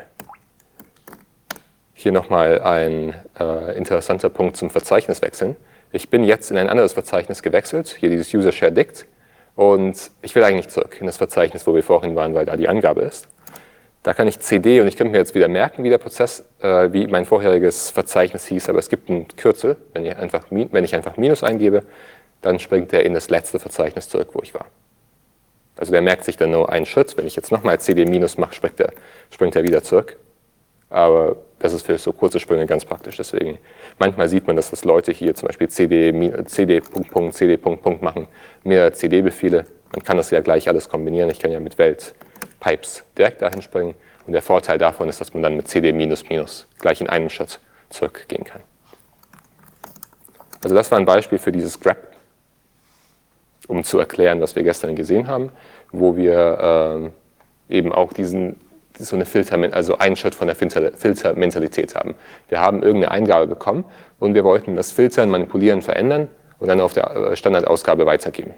Hier nochmal ein äh, interessanter Punkt zum Verzeichniswechseln. Ich bin jetzt in ein anderes Verzeichnis gewechselt, hier dieses User Share Dict, und ich will eigentlich zurück in das Verzeichnis, wo wir vorhin waren, weil da die Angabe ist. Da kann ich C D, und ich könnte mir jetzt wieder merken, wie der Prozess, äh, wie mein vorheriges Verzeichnis hieß, aber es gibt ein Kürzel, wenn ich, einfach, wenn ich einfach Minus eingebe, dann springt er in das letzte Verzeichnis zurück, wo ich war. Also der merkt sich dann nur einen Schritt, wenn ich jetzt nochmal C D Minus mache, springt er, springt er wieder zurück. Aber das ist für so kurze Sprünge ganz praktisch, deswegen manchmal sieht man, dass das Leute hier zum Beispiel C D, C D, Punkt, Punkt, C D, Punkt, Punkt machen, mehrere C D-Befehle, man kann das ja gleich alles kombinieren, ich kann ja mit Welt Pipes direkt dahin springen. Und der Vorteil davon ist, dass man dann mit C D minus minus gleich in einem Schritt zurückgehen kann. Also das war ein Beispiel für dieses grep, um zu erklären, was wir gestern gesehen haben, wo wir äh, eben auch diesen, so eine Filter, also einen Schritt von der Filtermentalität haben. Wir haben irgendeine Eingabe bekommen und wir wollten das Filtern, Manipulieren verändern und dann auf der Standardausgabe weitergeben.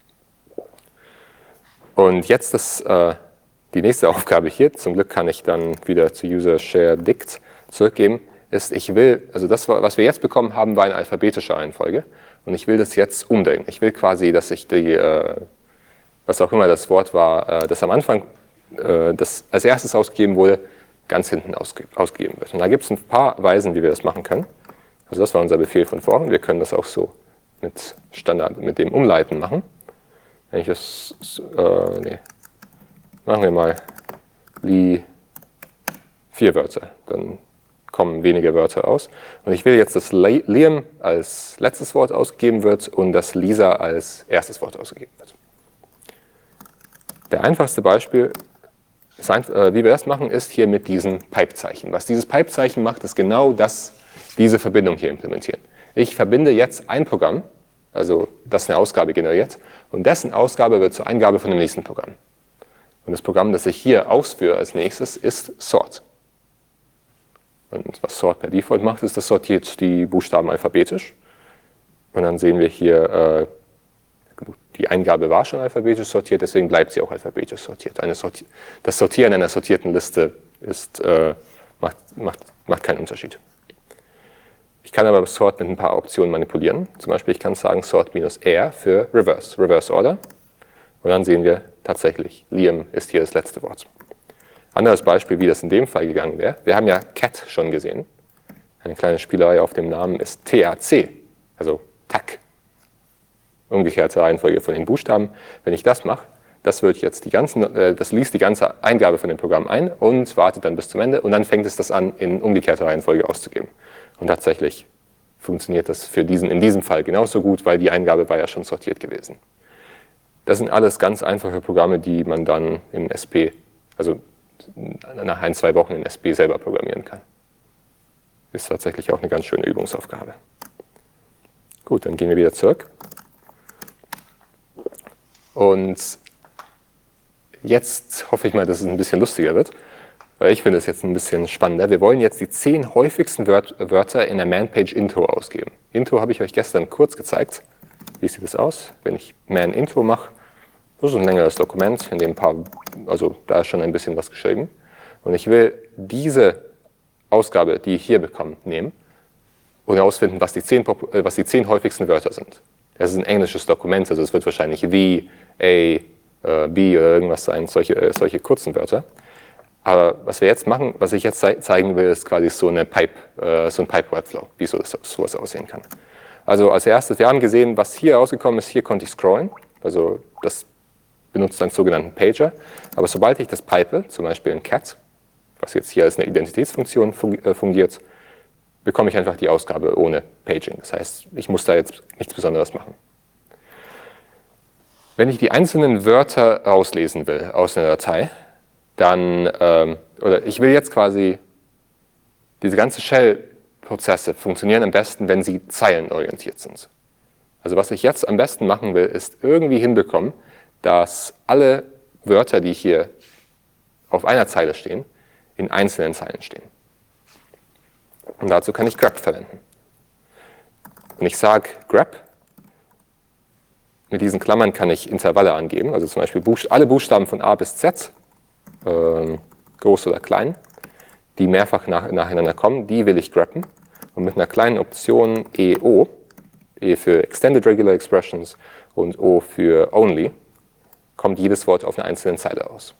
Und jetzt das äh, die nächste Aufgabe hier, zum Glück kann ich dann wieder zu User Share Dict zurückgeben, ist, ich will, also das, was wir jetzt bekommen haben, war eine alphabetische Reihenfolge und ich will das jetzt umdrehen. Ich will quasi, dass ich die, äh, was auch immer das Wort war, äh, das am Anfang, äh, das als erstes ausgegeben wurde, ganz hinten ausge ausgegeben wird. Und da gibt es ein paar Weisen, wie wir das machen können. Also das war unser Befehl von vorhin. Wir können das auch so mit Standard, mit dem Umleiten machen. Wenn ich das, äh, nee. Machen wir mal Li vier Wörter, dann kommen weniger Wörter aus. Und ich will jetzt, dass Liam als letztes Wort ausgegeben wird und dass Lisa als erstes Wort ausgegeben wird. Der einfachste Beispiel, wie wir das machen, ist hier mit diesem Pipe-Zeichen. Was dieses Pipe-Zeichen macht, ist genau das, diese Verbindung hier implementieren. Ich verbinde jetzt ein Programm, also das eine Ausgabe generiert, und dessen Ausgabe wird zur Eingabe von dem nächsten Programm. Und das Programm, das ich hier ausführe als nächstes, ist Sort. Und was Sort per Default macht, ist, das sortiert die Buchstaben alphabetisch. Und dann sehen wir hier, äh, die Eingabe war schon alphabetisch sortiert, deswegen bleibt sie auch alphabetisch sortiert. Eine Sorti- das Sortieren einer sortierten Liste ist, äh, macht, macht, macht keinen Unterschied. Ich kann aber Sort mit ein paar Optionen manipulieren. Zum Beispiel, ich kann sagen Sort-R für Reverse, Reverse Order. Und dann sehen wir tatsächlich, Liam ist hier das letzte Wort. Anderes Beispiel, wie das in dem Fall gegangen wäre. Wir haben ja Cat schon gesehen. Eine kleine Spielerei auf dem Namen ist T A C, also Tack. Umgekehrte Reihenfolge von den Buchstaben. Wenn ich das mache, das wird jetzt die ganzen, äh, das liest die ganze Eingabe von dem Programm ein und wartet dann bis zum Ende und dann fängt es das an, in umgekehrter Reihenfolge auszugeben. Und tatsächlich funktioniert das für diesen, in diesem Fall genauso gut, weil die Eingabe war ja schon sortiert gewesen. Das sind alles ganz einfache Programme, die man dann in S P, also nach ein, zwei Wochen in S P selber programmieren kann. Ist tatsächlich auch eine ganz schöne Übungsaufgabe. Gut, dann gehen wir wieder zurück. Und jetzt hoffe ich mal, dass es ein bisschen lustiger wird, weil ich finde es jetzt ein bisschen spannender. Wir wollen jetzt die zehn häufigsten Wörter in der Man-Page Intro ausgeben. Intro habe ich euch gestern kurz gezeigt. Wie sieht das aus? Wenn ich Man Intro mache, Das ist ein längeres Dokument, in dem ein paar, also da ist schon ein bisschen was geschrieben. Und ich will diese Ausgabe, die ich hier bekomme, nehmen und herausfinden, was die zehn, was die zehn häufigsten Wörter sind. Das ist ein englisches Dokument, also es wird wahrscheinlich the, a, b oder irgendwas sein, solche, solche kurzen Wörter. Aber was wir jetzt machen, was ich jetzt zeigen will, ist quasi so, eine Pipe, so ein Pipe-Webflow, wie so das, sowas aussehen kann. Also als erstes, wir haben gesehen, was hier rausgekommen ist, hier konnte ich scrollen, also das benutzt einen sogenannten Pager. Aber sobald ich das pipe, zum Beispiel in cat, was jetzt hier als eine Identitätsfunktion fungiert, bekomme ich einfach die Ausgabe ohne Paging. Das heißt, ich muss da jetzt nichts Besonderes machen. Wenn ich die einzelnen Wörter rauslesen will aus einer Datei, dann, ähm, oder ich will jetzt quasi, diese ganzen Shell-Prozesse funktionieren am besten, wenn sie zeilenorientiert sind. Also was ich jetzt am besten machen will, ist irgendwie hinbekommen, dass alle Wörter, die hier auf einer Zeile stehen, in einzelnen Zeilen stehen. Und dazu kann ich grep verwenden. Und ich sage grep, mit diesen Klammern kann ich Intervalle angeben, also zum Beispiel alle Buchstaben von A bis Z, äh, groß oder klein, die mehrfach nach, nacheinander kommen, die will ich greppen. Und mit einer kleinen Option E O, E für Extended Regular Expressions und O für Only, kommt jedes Wort auf einer einzelnen Zeile raus.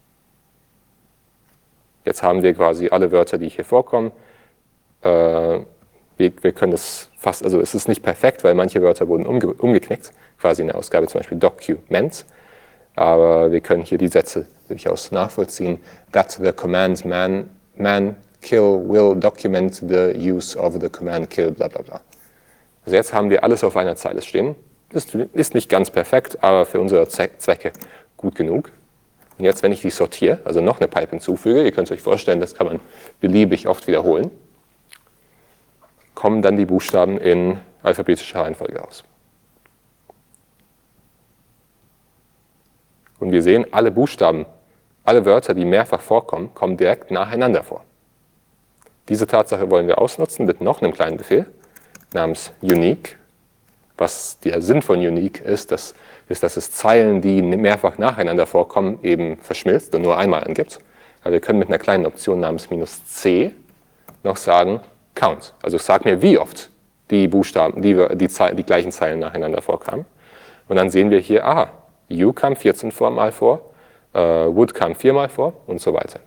Jetzt haben wir quasi alle Wörter, die hier vorkommen. Äh, wir, wir können das fast, also es ist nicht perfekt, weil manche Wörter wurden umge umgeknickt, quasi in der Ausgabe zum Beispiel Document. Aber wir können hier die Sätze durchaus nachvollziehen. That the command man, man kill will document the use of the command kill, bla bla bla. Also jetzt haben wir alles auf einer Zeile stehen. Das ist nicht ganz perfekt, aber für unsere Zwecke gut genug. Und jetzt, wenn ich die sortiere, also noch eine Pipe hinzufüge, ihr könnt euch vorstellen, das kann man beliebig oft wiederholen, kommen dann die Buchstaben in alphabetischer Reihenfolge raus. Und wir sehen, alle Buchstaben, alle Wörter, die mehrfach vorkommen, kommen direkt nacheinander vor. Diese Tatsache wollen wir ausnutzen mit noch einem kleinen Befehl namens unique. Was der Sinn von unique ist, das ist, dass es Zeilen, die mehrfach nacheinander vorkommen, eben verschmilzt und nur einmal angibt. Aber wir können mit einer kleinen Option namens minus c noch sagen count. Also sag mir, wie oft die Buchstaben, die, die, die gleichen Zeilen nacheinander vorkamen. Und dann sehen wir hier, aha, you kam vierzehn Mal vor, uh, would kam viermal vor und so weiter.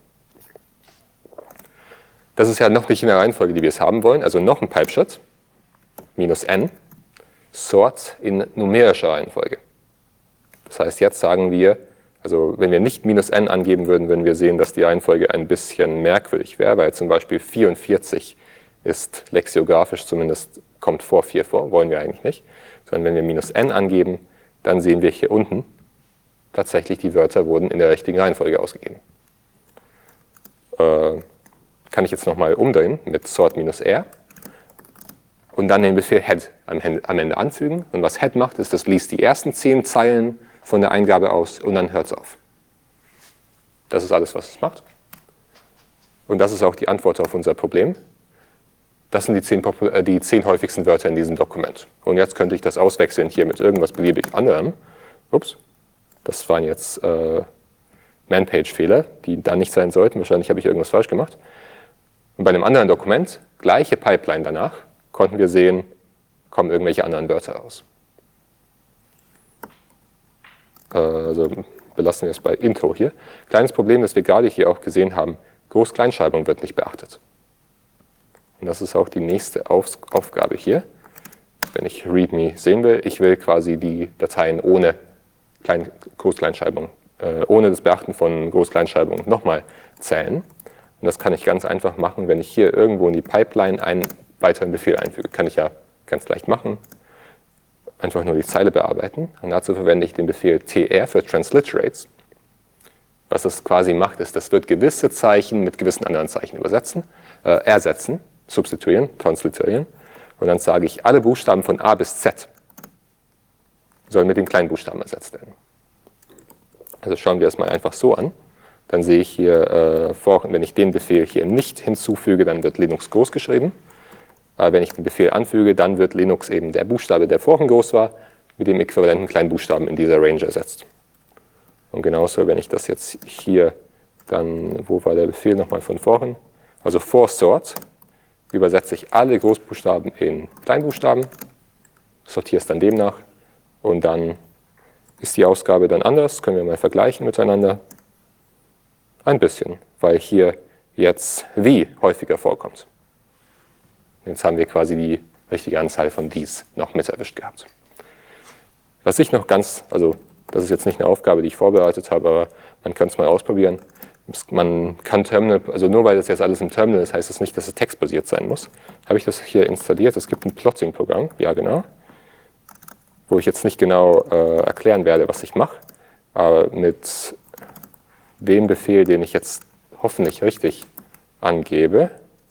Das ist ja noch nicht in der Reihenfolge, die wir es haben wollen, also noch ein Pipe-Schritt, minus n, sort in numerischer Reihenfolge. Das heißt, jetzt sagen wir, also wenn wir nicht minus n angeben würden, würden wir sehen, dass die Reihenfolge ein bisschen merkwürdig wäre, weil zum Beispiel vierundvierzig ist lexiografisch zumindest, kommt vor vier vor, wollen wir eigentlich nicht, sondern wenn wir minus n angeben, dann sehen wir hier unten, tatsächlich die Wörter wurden in der richtigen Reihenfolge ausgegeben. Äh, kann ich jetzt nochmal umdrehen mit sort-r und dann den Befehl head am Ende anfügen. Und was head macht, ist, das liest die ersten zehn Zeilen von der Eingabe aus und dann hört es auf. Das ist alles, was es macht. Und das ist auch die Antwort auf unser Problem. Das sind die zehn, äh, die zehn häufigsten Wörter in diesem Dokument. Und jetzt könnte ich das auswechseln hier mit irgendwas beliebig anderem. Ups, das waren jetzt äh, Man-Page-Fehler, die da nicht sein sollten. Wahrscheinlich habe ich irgendwas falsch gemacht. Und bei einem anderen Dokument, gleiche Pipeline danach, konnten wir sehen, kommen irgendwelche anderen Wörter raus. Äh, also belassen wir es bei Intro hier. Kleines Problem, das wir gerade hier auch gesehen haben, Groß-Kleinschreibung wird nicht beachtet. Und das ist auch die nächste Auf Aufgabe hier. Wenn ich README sehen will, ich will quasi die Dateien ohne Klein Groß-Kleinschreibung, äh, ohne das Beachten von Groß-Kleinschreibung nochmal zählen. Und das kann ich ganz einfach machen, wenn ich hier irgendwo in die Pipeline einen weiteren Befehl einfüge. Kann ich ja ganz leicht machen. Einfach nur die Zeile bearbeiten. Und dazu verwende ich den Befehl tr für Transliterates. Was das quasi macht, ist, das wird gewisse Zeichen mit gewissen anderen Zeichen übersetzen, äh, ersetzen, substituieren, translitterieren. Und dann sage ich, alle Buchstaben von A bis Z sollen mit den kleinen Buchstaben ersetzt werden. Also schauen wir es mal einfach so an. Dann sehe ich hier, äh, vor, wenn ich den Befehl hier nicht hinzufüge, dann wird Linux groß geschrieben. Aber wenn ich den Befehl anfüge, dann wird Linux eben der Buchstabe, der vorhin groß war, mit dem äquivalenten kleinen Buchstaben in dieser Range ersetzt. Und genauso, wenn ich das jetzt hier dann, wo war der Befehl nochmal von vorhin? Also for sort übersetze ich alle Großbuchstaben in Kleinbuchstaben, sortiere es dann demnach und dann ist die Ausgabe dann anders, können wir mal vergleichen miteinander. Ein bisschen, weil hier jetzt the häufiger vorkommt. Jetzt haben wir quasi die richtige Anzahl von dies noch mit erwischt gehabt. Was ich noch ganz, also das ist jetzt nicht eine Aufgabe, die ich vorbereitet habe, aber man kann es mal ausprobieren. Man kann Terminal, also nur weil das jetzt alles im Terminal ist, heißt es das nicht, dass es textbasiert sein muss. Habe ich das hier installiert? Es gibt ein Plotting-Programm, ja genau, wo ich jetzt nicht genau äh, erklären werde, was ich mache, aber mit dem Befehl, den ich jetzt hoffentlich richtig angebe,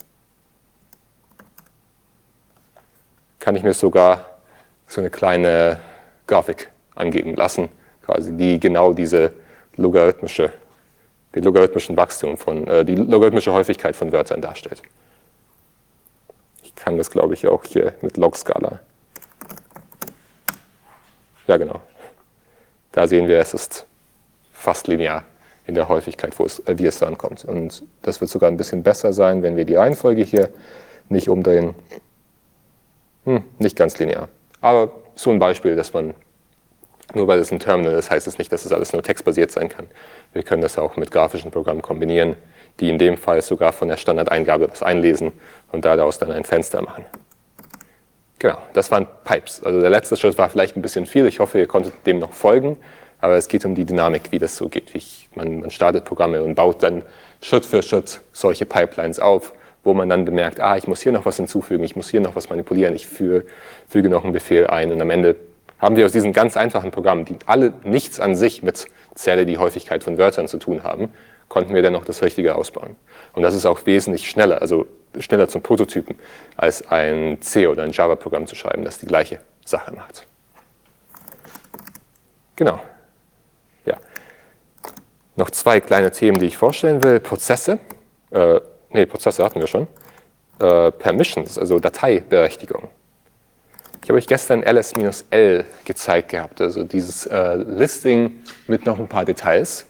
kann ich mir sogar so eine kleine Grafik angeben lassen, quasi die genau diese logarithmische, den logarithmischen Wachstum von, äh, die logarithmische Häufigkeit von Wörtern darstellt. Ich kann das, glaube ich, auch hier mit Log-Skala. Ja, genau. Da sehen wir, es ist fast linear in der Häufigkeit, wo es, äh, wie es rankommt. Und das wird sogar ein bisschen besser sein, wenn wir die Reihenfolge hier nicht umdrehen. Hm, nicht ganz linear. Aber so ein Beispiel, dass man, nur weil es ein Terminal ist, heißt es nicht, dass es alles nur textbasiert sein kann. Wir können das auch mit grafischen Programmen kombinieren, die in dem Fall sogar von der Standardeingabe was einlesen und daraus dann ein Fenster machen. Genau, das waren Pipes. Also der letzte Schritt war vielleicht ein bisschen viel. Ich hoffe, ihr konntet dem noch folgen. Aber es geht um die Dynamik, wie das so geht. Ich, man, man startet Programme und baut dann Schritt für Schritt solche Pipelines auf, wo man dann bemerkt, ah, ich muss hier noch was hinzufügen, ich muss hier noch was manipulieren, ich füge, füge noch einen Befehl ein. Und am Ende haben wir aus diesen ganz einfachen Programmen, die alle nichts an sich mit Zähle die Häufigkeit von Wörtern zu tun haben, konnten wir dann noch das Richtige ausbauen. Und das ist auch wesentlich schneller, also schneller zum Prototypen, als ein C- oder ein Java-Programm zu schreiben, das die gleiche Sache macht. Genau. Ja. Noch zwei kleine Themen, die ich vorstellen will. Prozesse. Äh, nee, Prozesse hatten wir schon. Äh, Permissions, also Dateiberechtigung. Ich habe euch gestern L S L gezeigt gehabt, also dieses äh, Listing mit noch ein paar Details.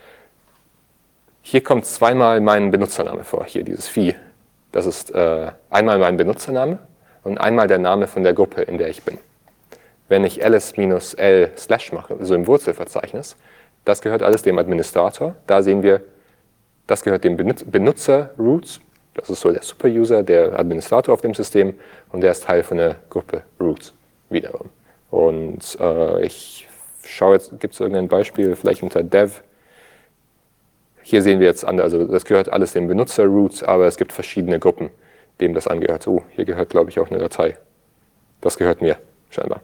Hier kommt zweimal mein Benutzername vor, hier dieses Vieh. Das ist äh, einmal mein Benutzername und einmal der Name von der Gruppe, in der ich bin. Wenn ich ls-l slash mache, also im Wurzelverzeichnis, das gehört alles dem Administrator. Da sehen wir, das gehört dem Benutzer-Root. Das ist so der Superuser, der Administrator auf dem System und der ist Teil von der Gruppe Root wiederum. Und äh, ich schaue jetzt, gibt es irgendein Beispiel, vielleicht unter Dev. Hier sehen wir jetzt, an, also das gehört alles dem Benutzer-Root, aber es gibt verschiedene Gruppen, dem das angehört. Oh, hier gehört, glaube ich, auch eine Datei. Das gehört mir, scheinbar.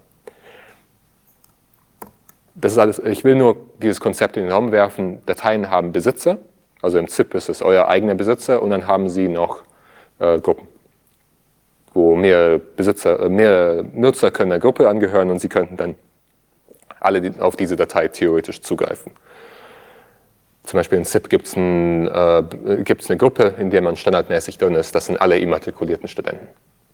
Das ist alles, ich will nur dieses Konzept in den Raum werfen. Dateien haben Besitzer, also im Z I P ist es euer eigener Besitzer und dann haben sie noch äh, Gruppen, wo mehr Besitzer, äh, mehr Nutzer können der Gruppe angehören und sie könnten dann alle die, auf diese Datei theoretisch zugreifen. Zum Beispiel in Z I P gibt es ein, äh, gibt's eine Gruppe, in der man standardmäßig drin ist, das sind alle immatrikulierten Studenten.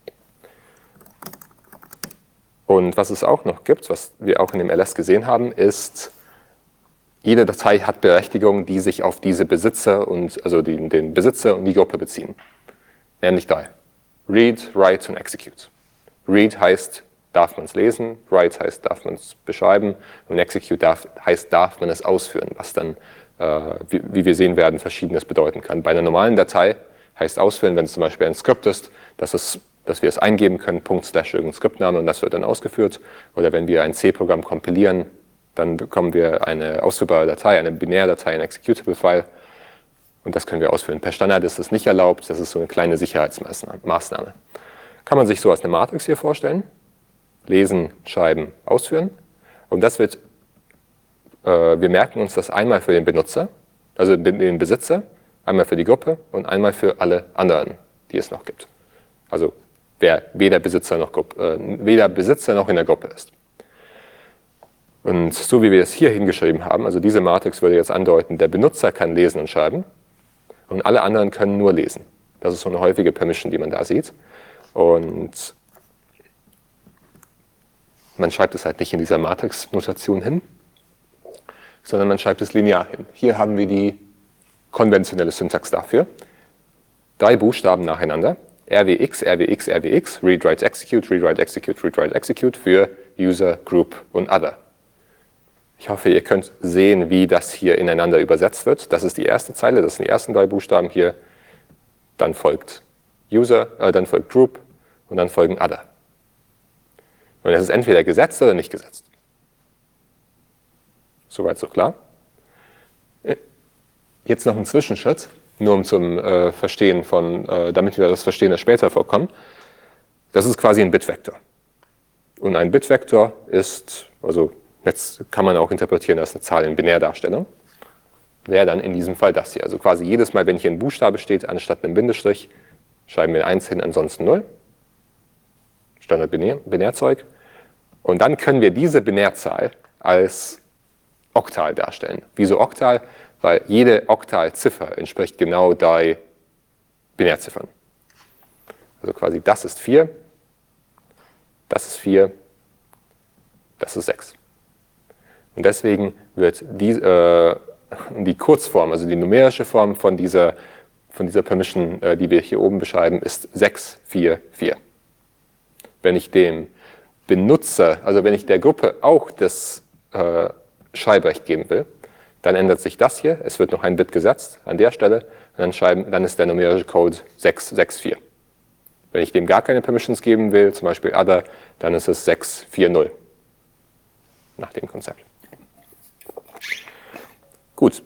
Und was es auch noch gibt, was wir auch in dem L S gesehen haben, ist, jede Datei hat Berechtigungen, die sich auf diese Besitzer und also den, den Besitzer und die Gruppe beziehen. Nämlich drei. Read, Write und Execute. Read heißt, darf man es lesen, Write heißt, darf man es beschreiben und Execute darf, heißt, darf man es ausführen, was dann, äh, wie, wie wir sehen werden, Verschiedenes bedeuten kann. Bei einer normalen Datei heißt ausführen, wenn es zum Beispiel ein Skript ist, dass es dass wir es eingeben können, Punkt slash irgendein Skriptname und das wird dann ausgeführt. Oder wenn wir ein C-Programm kompilieren, dann bekommen wir eine ausführbare Datei, eine Binärdatei, ein Executable-File und das können wir ausführen. Per Standard ist das nicht erlaubt, das ist so eine kleine Sicherheitsmaßnahme. Kann man sich so als eine Matrix hier vorstellen. Lesen, schreiben, ausführen. Und das wird, äh, wir merken uns das einmal für den Benutzer, also den Besitzer, einmal für die Gruppe und einmal für alle anderen, die es noch gibt. Also wer weder Besitzer noch, Gruppe, äh, weder Besitzer noch in der Gruppe ist. Und so wie wir es hier hingeschrieben haben, also diese Matrix würde jetzt andeuten, der Benutzer kann lesen und schreiben und alle anderen können nur lesen. Das ist so eine häufige Permission, die man da sieht. Und man schreibt es halt nicht in dieser Matrix-Notation hin, sondern man schreibt es linear hin. Hier haben wir die konventionelle Syntax dafür. Drei Buchstaben nacheinander. R W X, R W X, R W X, Read, Write, Execute, Read, Write, Execute, Read, Write, Execute für User, Group und Other. Ich hoffe, ihr könnt sehen, wie das hier ineinander übersetzt wird. Das ist die erste Zeile, das sind die ersten drei Buchstaben hier. Dann folgt User, äh, dann folgt Group und dann folgen Other. Und das ist entweder gesetzt oder nicht gesetzt. Soweit so klar. Jetzt noch ein Zwischenschritt, nur um zum äh, Verstehen von, äh, damit wir das verstehen, das später vorkommen. Das ist quasi ein Bitvektor. Und ein Bitvektor ist, also jetzt kann man auch interpretieren als eine Zahl in Binärdarstellung, wäre dann in diesem Fall das hier. Also quasi jedes Mal, wenn hier ein Buchstabe steht, anstatt einem Bindestrich, schreiben wir eins hin, ansonsten null. Standard-Binärzeug. Und dann können wir diese Binärzahl als Oktal darstellen. Wieso Oktal? Weil jede Oktalziffer entspricht genau drei Binärziffern. Also quasi das ist vier, das ist vier, das ist sechs. Und deswegen wird die, äh, die Kurzform, also die numerische Form von dieser, von dieser Permission, äh, die wir hier oben beschreiben, ist sechs vier vier. Wenn ich dem Benutzer, also wenn ich der Gruppe auch das äh, Schreibrecht geben will, dann ändert sich das hier. Es wird noch ein Bit gesetzt an der Stelle. Und dann, schreiben, dann ist der numerische Code sechs sechs vier. Wenn ich dem gar keine Permissions geben will, zum Beispiel Other, dann ist es sechs vier null. Nach dem Konzept. Gut.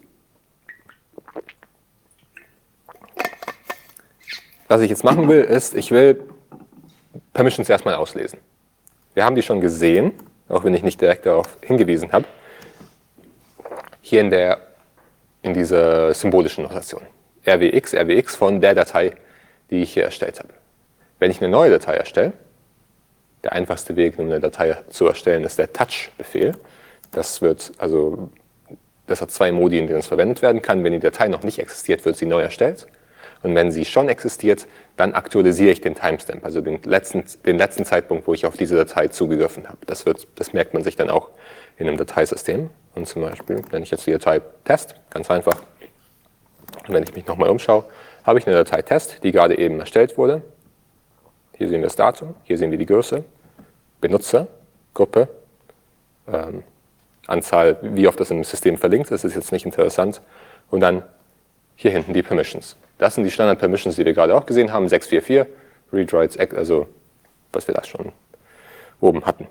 Was ich jetzt machen will, ist, ich will Permissions erstmal auslesen. Wir haben die schon gesehen, auch wenn ich nicht direkt darauf hingewiesen habe. Hier in, der, in dieser symbolischen Notation. R W X, R W X von der Datei, die ich hier erstellt habe. Wenn ich eine neue Datei erstelle, der einfachste Weg, um eine Datei zu erstellen, ist der Touch-Befehl. Das wird, also, das hat zwei Modi, in denen es verwendet werden kann. Wenn die Datei noch nicht existiert, wird sie neu erstellt. Und wenn sie schon existiert, dann aktualisiere ich den Timestamp, also den letzten, den letzten Zeitpunkt, wo ich auf diese Datei zugegriffen habe. Das, wird, das merkt man sich dann auch in einem Dateisystem. Und zum Beispiel, wenn ich jetzt die Datei Test, ganz einfach, und wenn ich mich nochmal umschaue, habe ich eine Datei Test, die gerade eben erstellt wurde. Hier sehen wir das Datum, hier sehen wir die Größe, Benutzer, Gruppe, ähm, Anzahl, wie oft das im System verlinkt ist, ist jetzt nicht interessant. Und dann hier hinten die Permissions. Das sind die Standard-Permissions, die wir gerade auch gesehen haben, sechs vier vier, Read, Write, also was wir da schon oben hatten.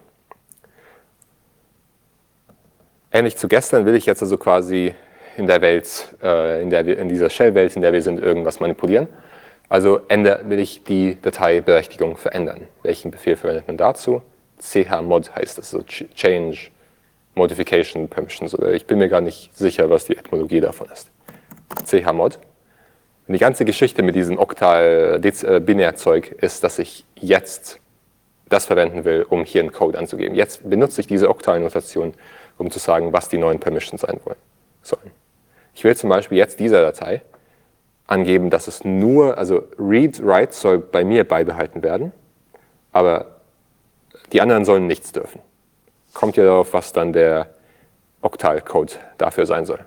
Ähnlich zu gestern will ich jetzt also quasi in der Welt, äh, in, der, in dieser Shell-Welt, in der wir sind, irgendwas manipulieren. Also ändere, will ich die Dateiberechtigung verändern. Welchen Befehl verwendet man dazu? chmod heißt das, also Change Modification Permissions. Oder ich bin mir gar nicht sicher, was die Etymologie davon ist. chmod. Und die ganze Geschichte mit diesem Oktal-Binärzeug ist, dass ich jetzt das verwenden will, um hier einen Code anzugeben. Jetzt benutze ich diese Oktal-Notation, um zu sagen, was die neuen Permissions sein wollen, sollen. Ich will zum Beispiel jetzt dieser Datei angeben, dass es nur, also Read, Write soll bei mir beibehalten werden, aber die anderen sollen nichts dürfen. Kommt ja darauf, was dann der Oktal-Code dafür sein soll.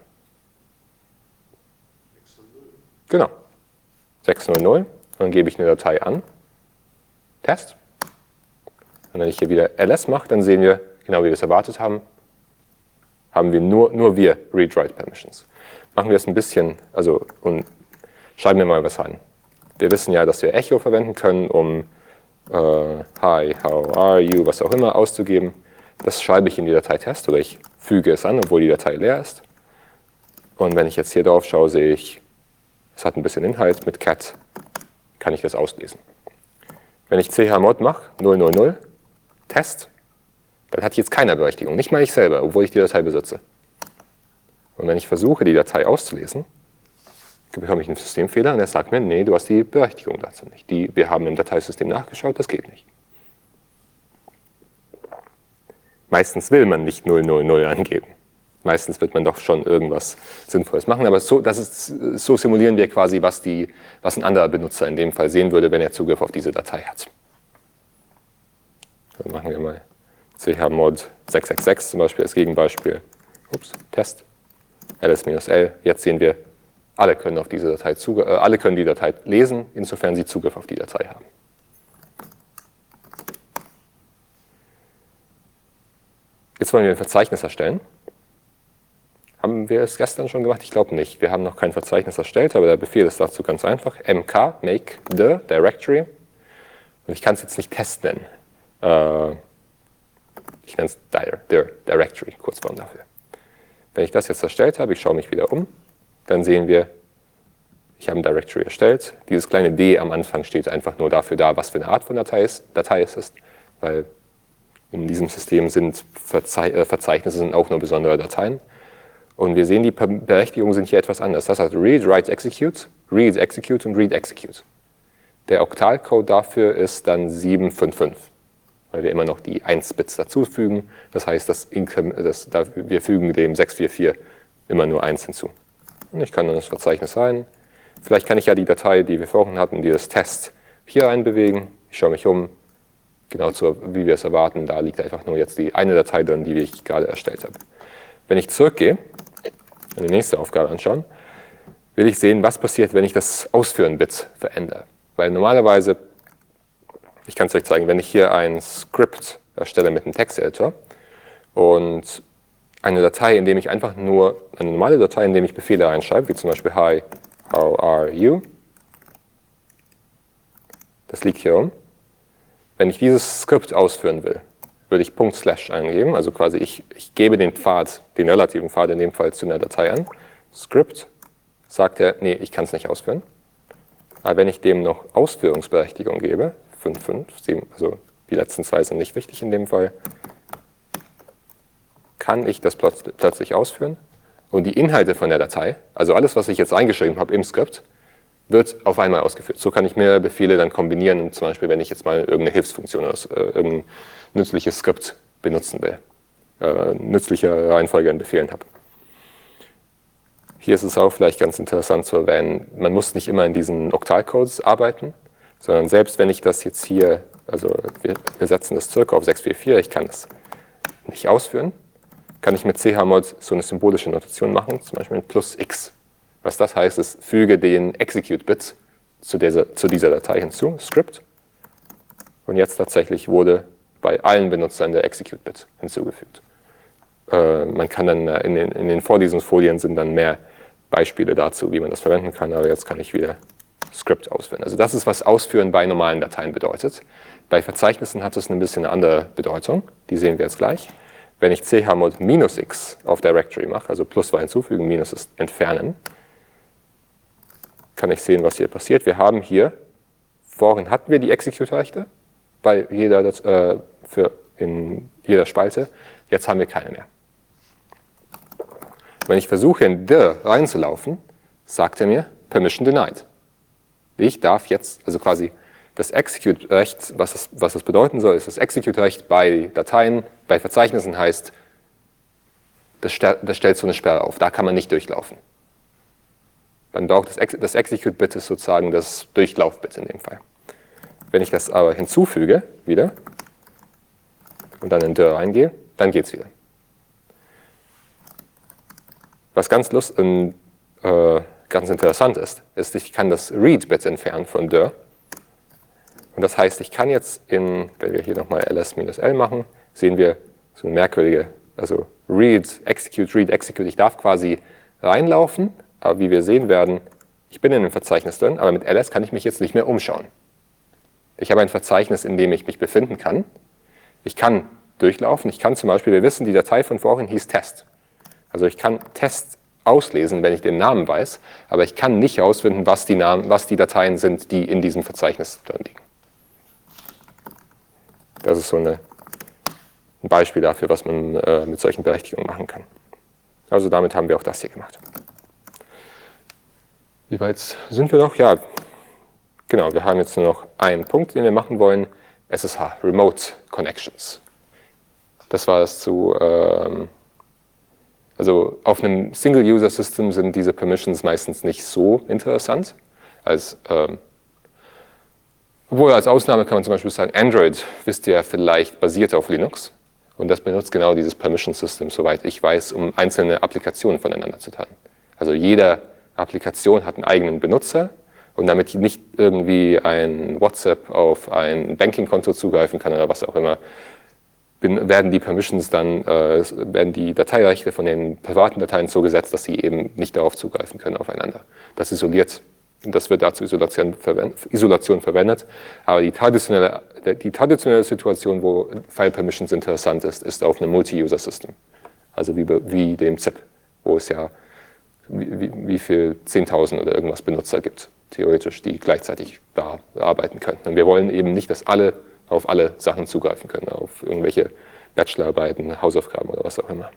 Genau. sechshunderт. Dann gebe ich eine Datei an. Test. Und wenn ich hier wieder ls mache, dann sehen wir, genau wie wir es erwartet haben, haben wir nur, nur wir Read-Write-Permissions. Machen wir es ein bisschen, also und schreiben wir mal was rein. Wir wissen ja, dass wir Echo verwenden können, um äh, Hi, how are you, was auch immer auszugeben. Das schreibe ich in die Datei Test oder ich füge es an, obwohl die Datei leer ist. Und wenn ich jetzt hier drauf schaue, sehe ich, es hat ein bisschen Inhalt. Mit cat kann ich das auslesen. Wenn ich chmod mache, null null null, Test, dann hat jetzt keiner Berechtigung, nicht mal ich selber, obwohl ich die Datei besitze. Und wenn ich versuche, die Datei auszulesen, bekomme ich einen Systemfehler und er sagt mir, nee, du hast die Berechtigung dazu nicht. Die, wir haben im Dateisystem nachgeschaut, das geht nicht. Meistens will man nicht null null null angeben. Meistens wird man doch schon irgendwas Sinnvolles machen, aber so, das ist, so simulieren wir quasi, was, die, was ein anderer Benutzer in dem Fall sehen würde, wenn er Zugriff auf diese Datei hat. Dann machen wir mal chmod sechs sechs sechs zum Beispiel als Gegenbeispiel. Ups, Test. ls-l. Jetzt sehen wir, alle können, auf diese Datei zuge äh, alle können die Datei lesen, insofern sie Zugriff auf die Datei haben. Jetzt wollen wir ein Verzeichnis erstellen. Haben wir es gestern schon gemacht? Ich glaube nicht. Wir haben noch kein Verzeichnis erstellt, aber der Befehl ist dazu ganz einfach. mk make the directory. Und ich kann es jetzt nicht Test nennen. Äh, ich nenne es dir, dir, Directory, Kurzform dafür. Wenn ich das jetzt erstellt habe, ich schaue mich wieder um, dann sehen wir, ich habe ein Directory erstellt. Dieses kleine D am Anfang steht einfach nur dafür da, was für eine Art von Datei, ist, Datei es ist, weil in diesem System sind Verzei äh, Verzeichnisse sind auch nur besondere Dateien. Und wir sehen, die Berechtigungen sind hier etwas anders. Das heißt Read, Write, Execute, Read, Execute und Read, Execute. Der Oktalcode dafür ist dann sieben fünf fünf, weil wir immer noch die eins Bits dazufügen. Das heißt, das das, wir fügen dem sechs vier vier immer nur eins hinzu. Und ich kann dann das Verzeichnis rein. Vielleicht kann ich ja die Datei, die wir vorhin hatten, die das Test, hier reinbewegen. Ich schaue mich um, genau so, wie wir es erwarten. Da liegt einfach nur jetzt die eine Datei drin, die ich gerade erstellt habe. Wenn ich zurückgehe und die nächste Aufgabe anschauen, will ich sehen, was passiert, wenn ich das Ausführen-Bit verändere. Weil normalerweise, ich kann es euch zeigen, wenn ich hier ein Skript erstelle mit einem Texteditor und eine Datei, in dem ich einfach nur, eine normale Datei, in dem ich Befehle reinschreibe, wie zum Beispiel Hi, how are you? Das liegt hier rum. Wenn ich dieses Skript ausführen will, würde ich Punkt Slash eingeben, also quasi ich, ich gebe den Pfad, den relativen Pfad in dem Fall zu einer Datei an. Script, sagt er, nee, ich kann es nicht ausführen. Aber wenn ich dem noch Ausführungsberechtigung gebe, fünf fünf, sieben, also die letzten zwei sind nicht wichtig in dem Fall, kann ich das plötzlich ausführen. Und die Inhalte von der Datei, also alles, was ich jetzt eingeschrieben habe im Skript, wird auf einmal ausgeführt. So kann ich mehrere Befehle dann kombinieren, und zum Beispiel, wenn ich jetzt mal irgendeine Hilfsfunktion oder äh, irgendein nützliches Skript benutzen will, äh, nützliche Reihenfolge an Befehlen habe. Hier ist es auch vielleicht ganz interessant zu erwähnen, man muss nicht immer in diesen Oktalcodes arbeiten, sondern selbst wenn ich das jetzt hier, also wir, wir setzen das circa auf sechs vier vier, ich kann es nicht ausführen, kann ich mit chmod so eine symbolische Notation machen, zum Beispiel mit plus x. Was das heißt, ist, füge den Execute-Bit zu dieser, zu dieser Datei hinzu, Script. Und jetzt tatsächlich wurde bei allen Benutzern der Execute-Bit hinzugefügt. Äh, man kann dann in den, in den Vorlesungsfolien sind dann mehr Beispiele dazu, wie man das verwenden kann, aber jetzt kann ich wieder Script ausführen. Also das ist, was Ausführen bei normalen Dateien bedeutet. Bei Verzeichnissen hat es ein bisschen eine andere Bedeutung, die sehen wir jetzt gleich. Wenn ich chmod minus x auf Directory mache, also Plus war hinzufügen, Minus ist entfernen, kann ich sehen, was hier passiert. Wir haben hier, vorhin hatten wir die Execute-Rechte bei jeder, äh, für in jeder Spalte, jetzt haben wir keine mehr. Wenn ich versuche, in dir reinzulaufen, sagt er mir, Permission denied. Ich darf jetzt, also quasi das Execute-Recht, was das, was das bedeuten soll, ist das Execute-Recht bei Dateien, bei Verzeichnissen heißt, das, das stellt so eine Sperre auf, da kann man nicht durchlaufen. Dann braucht das, Ex das Execute-Bit ist sozusagen das Durchlauf-Bit in dem Fall. Wenn ich das aber hinzufüge, wieder, und dann in dir reingehe, dann geht es wieder. Was ganz, lust, äh, ganz interessant ist, ist, ich kann das Read-Bit entfernen von dir. Und das heißt, ich kann jetzt, in, wenn wir hier nochmal ls-l machen, sehen wir so eine merkwürdige, also Read, Execute, Read, Execute. Ich darf quasi reinlaufen, aber wie wir sehen werden, ich bin in einem Verzeichnis drin, aber mit ls kann ich mich jetzt nicht mehr umschauen. Ich habe ein Verzeichnis, in dem ich mich befinden kann. Ich kann durchlaufen. Ich kann zum Beispiel, wir wissen, die Datei von vorhin hieß Test. Also ich kann Test auslesen, wenn ich den Namen weiß, aber ich kann nicht herausfinden, was die, Namen, was die Dateien sind, die in diesem Verzeichnis drin liegen. Das ist so eine, ein Beispiel dafür, was man äh, mit solchen Berechtigungen machen kann. Also damit haben wir auch das hier gemacht. Wie weit sind wir noch? Ja, genau, wir haben jetzt nur noch einen Punkt, den wir machen wollen. S S H, Remote Connections. Das war es zu, ähm, also auf einem Single-User-System sind diese Permissions meistens nicht so interessant. Als, ähm, obwohl als Ausnahme kann man zum Beispiel sagen, Android, wisst ihr vielleicht, basiert auf Linux. Und das benutzt genau dieses Permission System, soweit ich weiß, um einzelne Applikationen voneinander zu trennen. Also jede Applikation hat einen eigenen Benutzer und damit nicht irgendwie ein WhatsApp auf ein Bankingkonto zugreifen kann oder was auch immer, werden die Permissions dann, äh, werden die Dateirechte von den privaten Dateien so gesetzt, dass sie eben nicht darauf zugreifen können aufeinander. Das isoliert, das wird dazu Isolation, verwendet, Isolation verwendet, aber die traditionelle, die traditionelle Situation, wo File Permissions interessant ist, ist auf einem Multi-User-System, also wie, wie dem Z I P, wo es ja wie, wie viel zehntausend oder irgendwas Benutzer gibt, theoretisch, die gleichzeitig da arbeiten könnten. Und wir wollen eben nicht, dass alle auf alle Sachen zugreifen können, auf irgendwelche Bachelorarbeiten, Hausaufgaben oder was auch immer.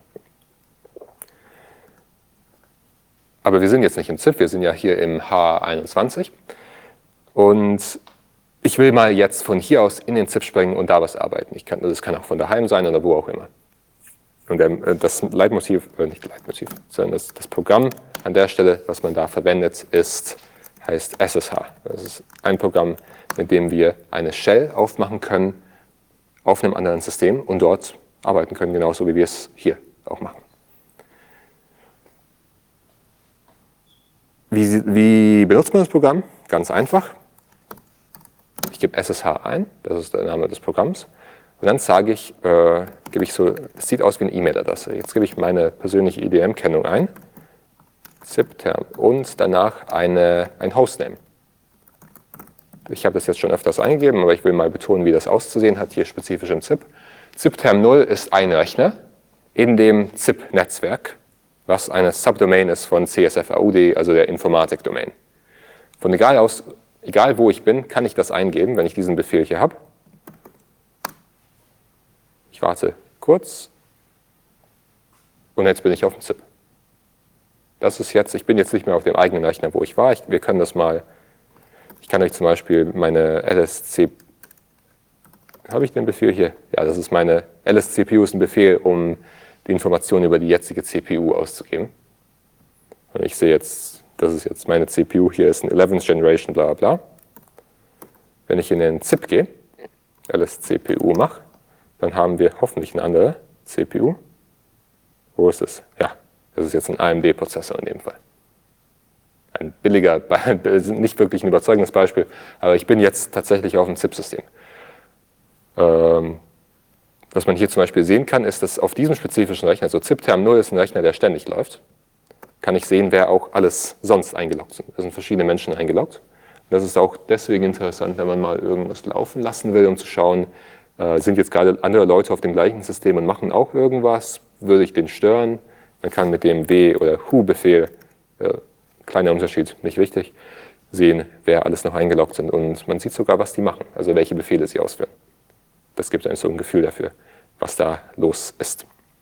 Aber wir sind jetzt nicht im Z I P, wir sind ja hier im H einundzwanzig. Und ich will mal jetzt von hier aus in den Z I P springen und da was arbeiten. Ich kann, das kann auch von daheim sein oder wo auch immer. Und der, das Leitmotiv, äh nicht Leitmotiv, sondern das, das Programm an der Stelle, was man da verwendet, ist, heißt S S H. Das ist ein Programm, mit dem wir eine Shell aufmachen können auf einem anderen System und dort arbeiten können, genauso wie wir es hier auch machen. Wie, wie benutzt man das Programm? Ganz einfach. Ich gebe S S H ein, das ist der Name des Programms. Und dann sage ich, äh, gebe ich so, es sieht aus wie eine E-Mail-Adresse. Jetzt gebe ich meine persönliche I D M-Kennung ein, zipterm und danach eine, ein Hostname. Ich habe das jetzt schon öfters eingegeben, aber ich will mal betonen, wie das auszusehen hat, hier spezifisch im Z I P. zipterm null ist ein Rechner in dem Z I P-Netzwerk, was eine Subdomain ist von C S F A U D, also der Informatik-Domain. Von egal aus, egal wo ich bin, kann ich das eingeben, wenn ich diesen Befehl hier habe. Ich warte kurz und jetzt bin ich auf dem Z I P. Das ist jetzt, ich bin jetzt nicht mehr auf dem eigenen Rechner, wo ich war. Ich, wir können das mal, ich kann euch zum Beispiel meine L S C, habe ich den Befehl hier? Ja, das ist meine L S C P U, ist ein Befehl, um die Informationen über die jetzige C P U auszugeben. Und ich sehe jetzt, das ist jetzt meine C P U, hier ist ein eleventh Generation, bla bla. Wenn ich in den Z I P gehe, L S C P U mache, dann haben wir hoffentlich eine andere C P U. Wo ist es? Ja, das ist jetzt ein A M D-Prozessor in dem Fall. Ein billiger, nicht wirklich ein überzeugendes Beispiel, aber ich bin jetzt tatsächlich auf dem Z I P-System. Ähm, was man hier zum Beispiel sehen kann, ist, dass auf diesem spezifischen Rechner, also zipterm null ist ein Rechner, der ständig läuft, kann ich sehen, wer auch alles sonst eingeloggt sind. Da sind verschiedene Menschen eingeloggt. Das ist auch deswegen interessant, wenn man mal irgendwas laufen lassen will, um zu schauen, äh, sind jetzt gerade andere Leute auf dem gleichen System und machen auch irgendwas, würde ich den stören? Man kann mit dem W- oder Who-Befehl, äh, kleiner Unterschied, nicht wichtig, sehen, wer alles noch eingeloggt sind. Und man sieht sogar, was die machen, also welche Befehle sie ausführen. Das gibt einem so ein Gefühl dafür, was da los ist.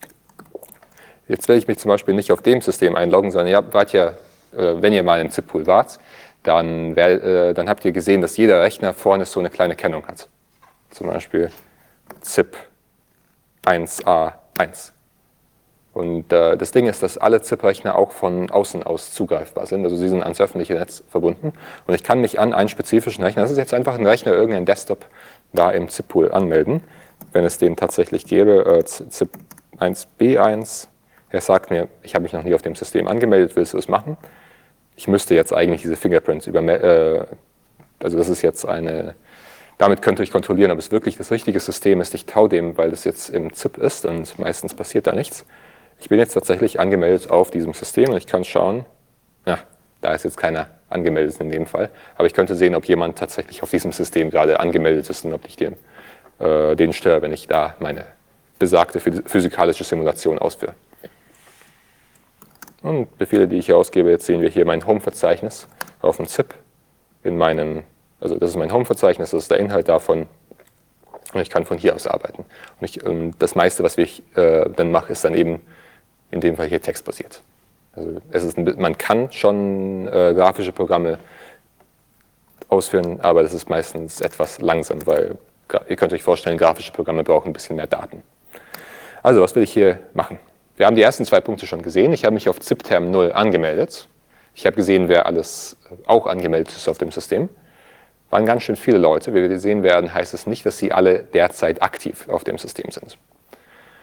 Jetzt will ich mich zum Beispiel nicht auf dem System einloggen, sondern ihr wart ja, wenn ihr mal im Z I P-Pool wart, dann, wär, dann habt ihr gesehen, dass jeder Rechner vorne so eine kleine Kennung hat. Zum Beispiel Z I P eins a eins. Und äh, das Ding ist, dass alle Z I P-Rechner auch von außen aus zugreifbar sind. Also sie sind ans öffentliche Netz verbunden. Und ich kann mich an einen spezifischen Rechner, das ist jetzt einfach ein Rechner, irgendein Desktop, da im Z I P-Pool anmelden, wenn es den tatsächlich gäbe. Äh, Z I P eins b eins, er sagt mir, ich habe mich noch nie auf dem System angemeldet, willst du es machen? Ich müsste jetzt eigentlich diese Fingerprints übermelden. Äh, also das ist jetzt eine, damit könnte ich kontrollieren, ob es wirklich das richtige System ist. Ich traue dem, weil es jetzt im Z I P ist und meistens passiert da nichts. Ich bin jetzt tatsächlich angemeldet auf diesem System und ich kann schauen, ja, da ist jetzt keiner angemeldet in dem Fall, aber ich könnte sehen, ob jemand tatsächlich auf diesem System gerade angemeldet ist und ob ich den, äh, den störe, wenn ich da meine besagte physikalische Simulation ausführe. Und Befehle, die ich hier ausgebe, jetzt sehen wir hier mein Home-Verzeichnis auf dem Z I P. In meinem, also das ist mein Home-Verzeichnis, das ist der Inhalt davon. Und ich kann von hier aus arbeiten. Und ich, ähm, das meiste, was ich äh, dann mache, ist dann eben in dem Fall hier textbasiert. Also es ist ein, man kann schon äh, grafische Programme ausführen, aber das ist meistens etwas langsam, weil ihr könnt euch vorstellen, grafische Programme brauchen ein bisschen mehr Daten. Also was will ich hier machen? Wir haben die ersten zwei Punkte schon gesehen. Ich habe mich auf zipterm null angemeldet. Ich habe gesehen, wer alles auch angemeldet ist auf dem System. Waren ganz schön viele Leute. Wie wir sehen werden, heißt es nicht, dass sie alle derzeit aktiv auf dem System sind.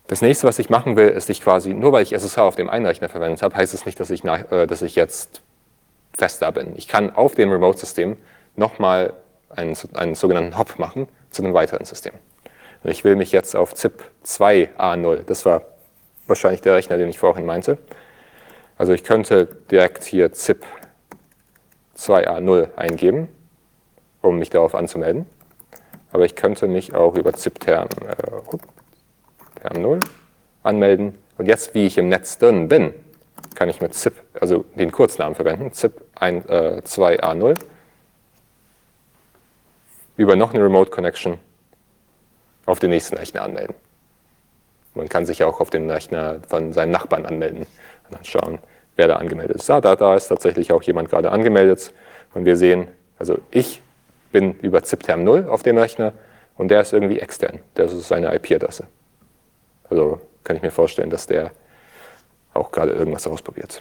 Das nächste, was ich machen will, ist, ich quasi, nur weil ich S S H auf dem einen Rechner verwendet habe, heißt es nicht, dass ich, nach, äh, dass ich jetzt fest da bin. Ich kann auf dem Remote-System nochmal einen, einen sogenannten Hop machen zu einem weiteren System. Und ich will mich jetzt auf Z I P zwei A null, das war wahrscheinlich der Rechner, den ich vorhin meinte. Also ich könnte direkt hier Z I P zwei A null eingeben, um mich darauf anzumelden. Aber ich könnte mich auch über zipterm äh, term null anmelden. Und jetzt, wie ich im Netz drin bin, kann ich mit Z I P, also den Kurznamen verwenden, Z I P zwei A null, über noch eine Remote Connection auf den nächsten Rechner anmelden. Man kann sich auch auf den Rechner von seinen Nachbarn anmelden und dann schauen, wer da angemeldet ist. Da, da, da ist tatsächlich auch jemand gerade angemeldet und wir sehen, also ich bin über zipterm null auf dem Rechner und der ist irgendwie extern. Das ist seine I P-Adresse. Also kann ich mir vorstellen, dass der auch gerade irgendwas ausprobiert.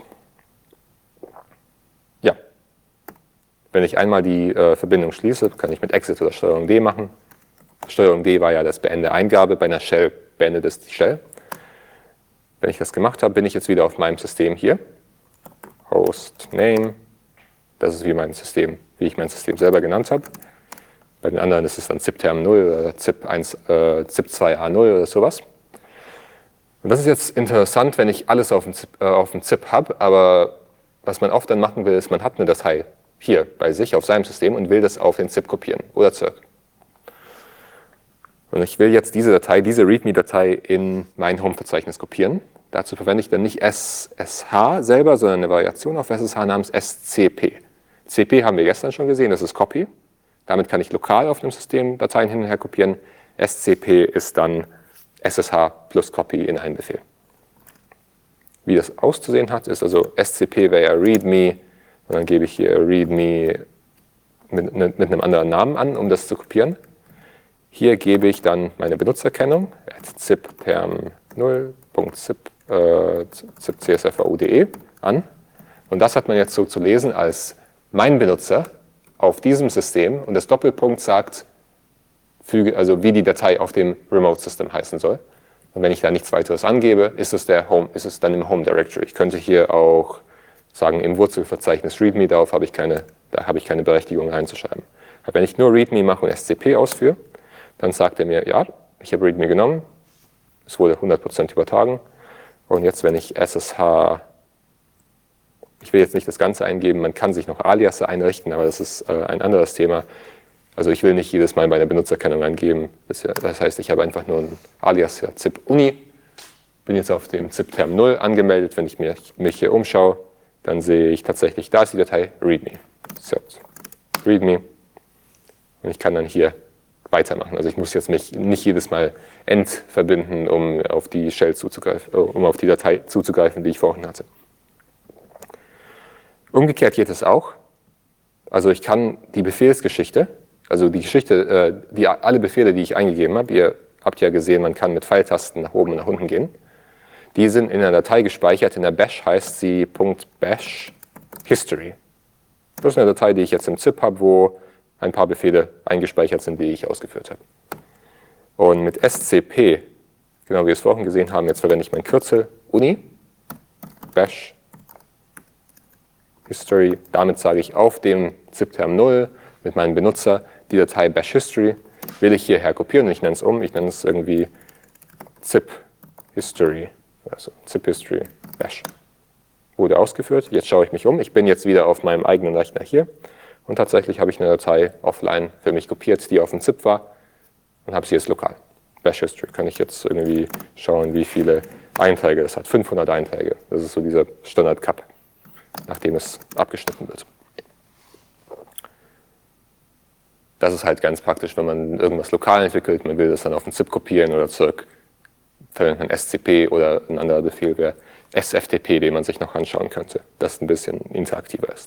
Ja, wenn ich einmal die äh, Verbindung schließe, kann ich mit Exit oder Steuerung D machen. Steuerung D war ja das Beende Eingabe, bei einer Shell beendet es die Shell. Wenn ich das gemacht habe, bin ich jetzt wieder auf meinem System hier. Host Name, das ist wie mein System, wie ich mein System selber genannt habe. Bei den anderen ist es dann zipterm null oder Z I P zwei A null oder sowas. Und das ist jetzt interessant, wenn ich alles auf dem Z I P, äh, auf dem Z I P habe, aber was man oft dann machen will, ist, man hat eine Datei hier bei sich auf seinem System und will das auf den Z I P kopieren oder zurück. Und ich will jetzt diese Datei, diese README-Datei in mein Home-Verzeichnis kopieren. Dazu verwende ich dann nicht S S H selber, sondern eine Variation auf S S H namens S C P. C P haben wir gestern schon gesehen, das ist Copy. Damit kann ich lokal auf dem System Dateien hin und her kopieren. S C P ist dann S S H plus Copy in einem Befehl. Wie das auszusehen hat, ist also S C P wäre ja README und dann gebe ich hier README mit, mit einem anderen Namen an, um das zu kopieren. Hier gebe ich dann meine Benutzerkennung, zipterm null.zipcsfvu.de an. Und das hat man jetzt so zu lesen als mein Benutzer auf diesem System und das Doppelpunkt sagt, füge, also wie die Datei auf dem Remote System heißen soll. Und wenn ich da nichts weiteres angebe, ist es, der Home, ist es dann im Home Directory. Ich könnte hier auch sagen, im Wurzelverzeichnis README, darauf habe ich keine, da habe ich keine Berechtigung reinzuschreiben. Aber wenn ich nur README mache und S C P ausführe, dann sagt er mir, ja, ich habe README genommen, es wurde hundert Prozent übertragen. Und jetzt, wenn ich S S H, ich will jetzt nicht das Ganze eingeben, man kann sich noch Aliasse einrichten, aber das ist äh, ein anderes Thema. Also ich will nicht jedes Mal meine Benutzerkennung eingeben. Das heißt, ich habe einfach nur ein Alias ja, Z I P Uni, bin jetzt auf dem zipterm null angemeldet. Wenn ich mich, mich hier umschaue, dann sehe ich tatsächlich, da ist die Datei README. So, README. Und ich kann dann hier weitermachen. Also ich muss jetzt mich nicht jedes Mal entverbinden, um auf die Shell zuzugreifen, um auf die Datei zuzugreifen, die ich vorhin hatte. Umgekehrt geht es auch. Also ich kann die Befehlsgeschichte, also die Geschichte, die, alle Befehle, die ich eingegeben habe, ihr habt ja gesehen, man kann mit Pfeiltasten nach oben und nach unten gehen, die sind in der Datei gespeichert. In der Bash heißt sie .bash history. Das ist eine Datei, die ich jetzt im Z I P habe, wo ein paar Befehle eingespeichert sind, die ich ausgeführt habe. Und mit S C P, genau wie wir es vorhin gesehen haben, jetzt verwende ich mein Kürzel Uni, Bash History. Damit sage ich auf dem zipterm null mit meinem Benutzer die Datei Bash History will ich hierher kopieren und ich nenne es um. Ich nenne es irgendwie zip history, also zip history bash. Wurde ausgeführt. Jetzt schaue ich mich um. Ich bin jetzt wieder auf meinem eigenen Rechner hier. Und tatsächlich habe ich eine Datei offline für mich kopiert, die auf dem Z I P war und habe sie jetzt lokal. Bash History. Kann ich jetzt irgendwie schauen, wie viele Einträge das hat. fünfhundert Einträge. Das ist so dieser Standard-Cup, nachdem es abgeschnitten wird. Das ist halt ganz praktisch, wenn man irgendwas lokal entwickelt, man will das dann auf den Z I P kopieren oder zurück. Verwendet man S C P oder ein anderer Befehl wäre S F T P, den man sich noch anschauen könnte, das ein bisschen interaktiver ist.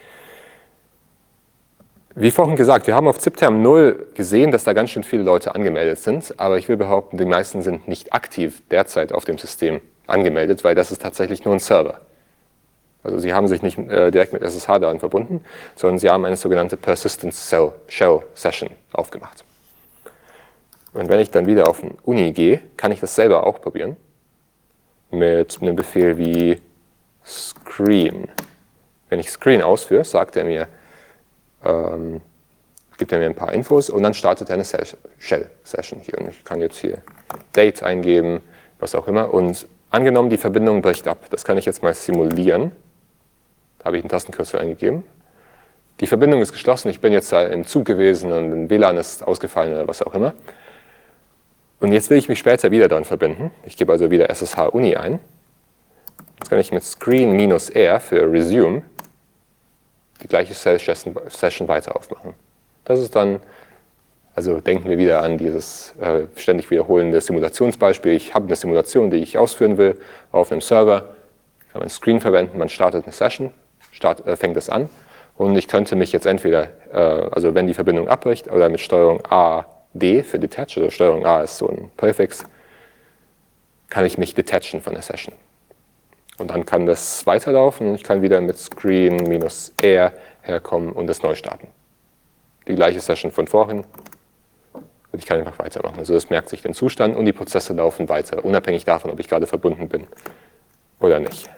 Wie vorhin gesagt, wir haben auf zipterm null gesehen, dass da ganz schön viele Leute angemeldet sind, aber ich will behaupten, die meisten sind nicht aktiv derzeit auf dem System angemeldet, weil das ist tatsächlich nur ein Server. Also sie haben sich nicht äh, direkt mit S S H-Daten verbunden, sondern sie haben eine sogenannte Persistent Shell Session aufgemacht. Und wenn ich dann wieder auf den Uni gehe, kann ich das selber auch probieren. Mit einem Befehl wie screen. Wenn ich screen ausführe, sagt er mir, ähm, gibt er mir ein paar Infos und dann startet er eine Shell-Session hier. Und ich kann jetzt hier Date eingeben, was auch immer. Und angenommen, die Verbindung bricht ab. Das kann ich jetzt mal simulieren. Da habe ich einen Tastenkürzel eingegeben. Die Verbindung ist geschlossen. Ich bin jetzt da im Zug gewesen und ein W L A N ist ausgefallen oder was auch immer. Und jetzt will ich mich später wieder dran verbinden. Ich gebe also wieder S S H Uni ein. Jetzt kann ich mit screen-r für resume die gleiche Session weiter aufmachen. Das ist dann, also denken wir wieder an dieses äh, ständig wiederholende Simulationsbeispiel. Ich habe eine Simulation, die ich ausführen will auf einem Server. Kann man Screen verwenden, man startet eine Session, start, äh, fängt das an. Und ich könnte mich jetzt entweder, äh, also wenn die Verbindung abbricht, oder mit Steuerung A D für Detach, also Steuerung A ist so ein Präfix, kann ich mich detachen von der Session. Und dann kann das weiterlaufen und ich kann wieder mit Screen-R herkommen und das neu starten. Die gleiche Session von vorhin und ich kann einfach weitermachen. Also das merkt sich den Zustand und die Prozesse laufen weiter, unabhängig davon, ob ich gerade verbunden bin oder nicht.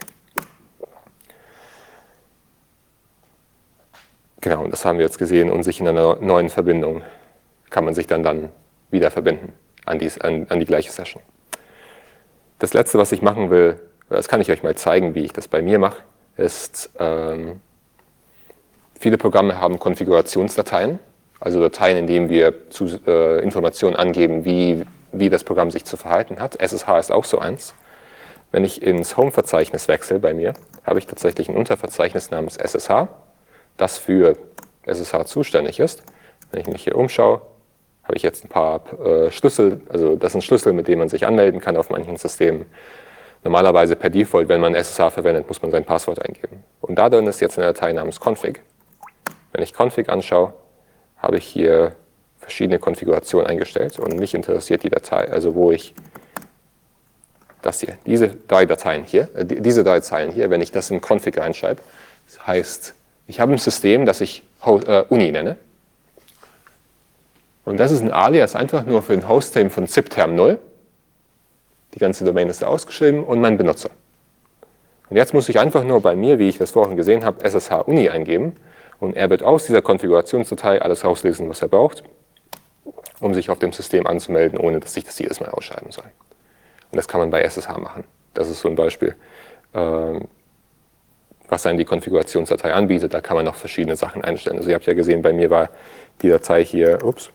Genau, und das haben wir jetzt gesehen und sich in einer neuen Verbindung kann man sich dann, dann wieder verbinden an die, an, an die gleiche Session. Das letzte, was ich machen will, das kann ich euch mal zeigen, wie ich das bei mir mache, ist, ähm, viele Programme haben Konfigurationsdateien, also Dateien, in denen wir zu, äh, Informationen angeben, wie, wie das Programm sich zu verhalten hat. S S H ist auch so eins. Wenn ich ins Home-Verzeichnis wechsle bei mir, habe ich tatsächlich ein Unterverzeichnis namens S S H, das für S S H zuständig ist. Wenn ich mich hier umschaue, habe ich jetzt ein paar äh, Schlüssel, also das sind Schlüssel, mit denen man sich anmelden kann auf manchen Systemen. Normalerweise per Default, wenn man S S H verwendet, muss man sein Passwort eingeben. Und da drin ist jetzt eine Datei namens config. Wenn ich config anschaue, habe ich hier verschiedene Konfigurationen eingestellt und mich interessiert die Datei, also wo ich das hier, diese drei Dateien hier, äh, diese drei Zeilen hier, wenn ich das in config reinschreibe, das heißt, ich habe ein System, das ich äh, Uni nenne. Und das ist ein Alias einfach nur für den Hostname von zipterm null. Die ganze Domain ist da ausgeschrieben und mein Benutzer. Und jetzt muss ich einfach nur bei mir, wie ich das vorhin gesehen habe, S S H Uni eingeben und er wird aus dieser Konfigurationsdatei alles rauslesen, was er braucht, um sich auf dem System anzumelden, ohne dass ich das jedes Mal ausschreiben soll. Und das kann man bei S S H machen. Das ist so ein Beispiel, ähm, was einem die Konfigurationsdatei anbietet. Da kann man noch verschiedene Sachen einstellen. Also ihr habt ja gesehen, bei mir war die Datei hier, ups,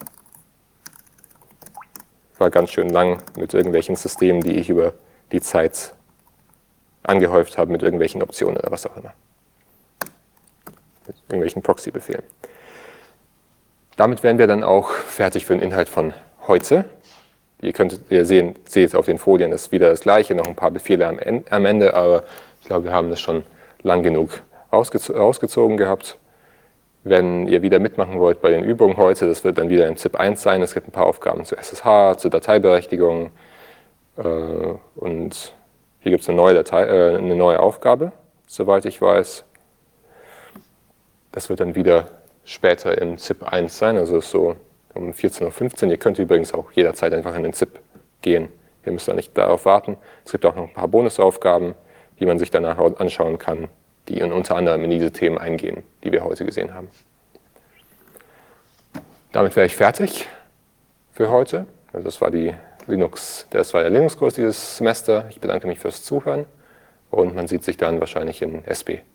war ganz schön lang mit irgendwelchen Systemen, die ich über die Zeit angehäuft habe, mit irgendwelchen Optionen oder was auch immer. Mit irgendwelchen Proxy-Befehlen. Damit wären wir dann auch fertig für den Inhalt von heute. Ihr könnt ihr sehen, seht auf den Folien, ist wieder das gleiche, noch ein paar Befehle am Ende, aber ich glaube, wir haben das schon lang genug rausgezogen gehabt. Wenn ihr wieder mitmachen wollt bei den Übungen heute, das wird dann wieder in ZIP eins sein. Es gibt ein paar Aufgaben zu S S H, zur Dateiberechtigung äh, und hier gibt es eine neue Datei, äh, eine neue Aufgabe, soweit ich weiß. Das wird dann wieder später im ZIP eins sein, also so um vierzehn Uhr fünfzehn. Ihr könnt übrigens auch jederzeit einfach in den ZIP gehen. Ihr müsst da nicht darauf warten. Es gibt auch noch ein paar Bonusaufgaben, die man sich danach anschauen kann, die unter anderem in diese Themen eingehen, die wir heute gesehen haben. Damit wäre ich fertig für heute. Also das war, die Linux, das war der Linux-Kurs dieses Semester. Ich bedanke mich fürs Zuhören und man sieht sich dann wahrscheinlich in S B.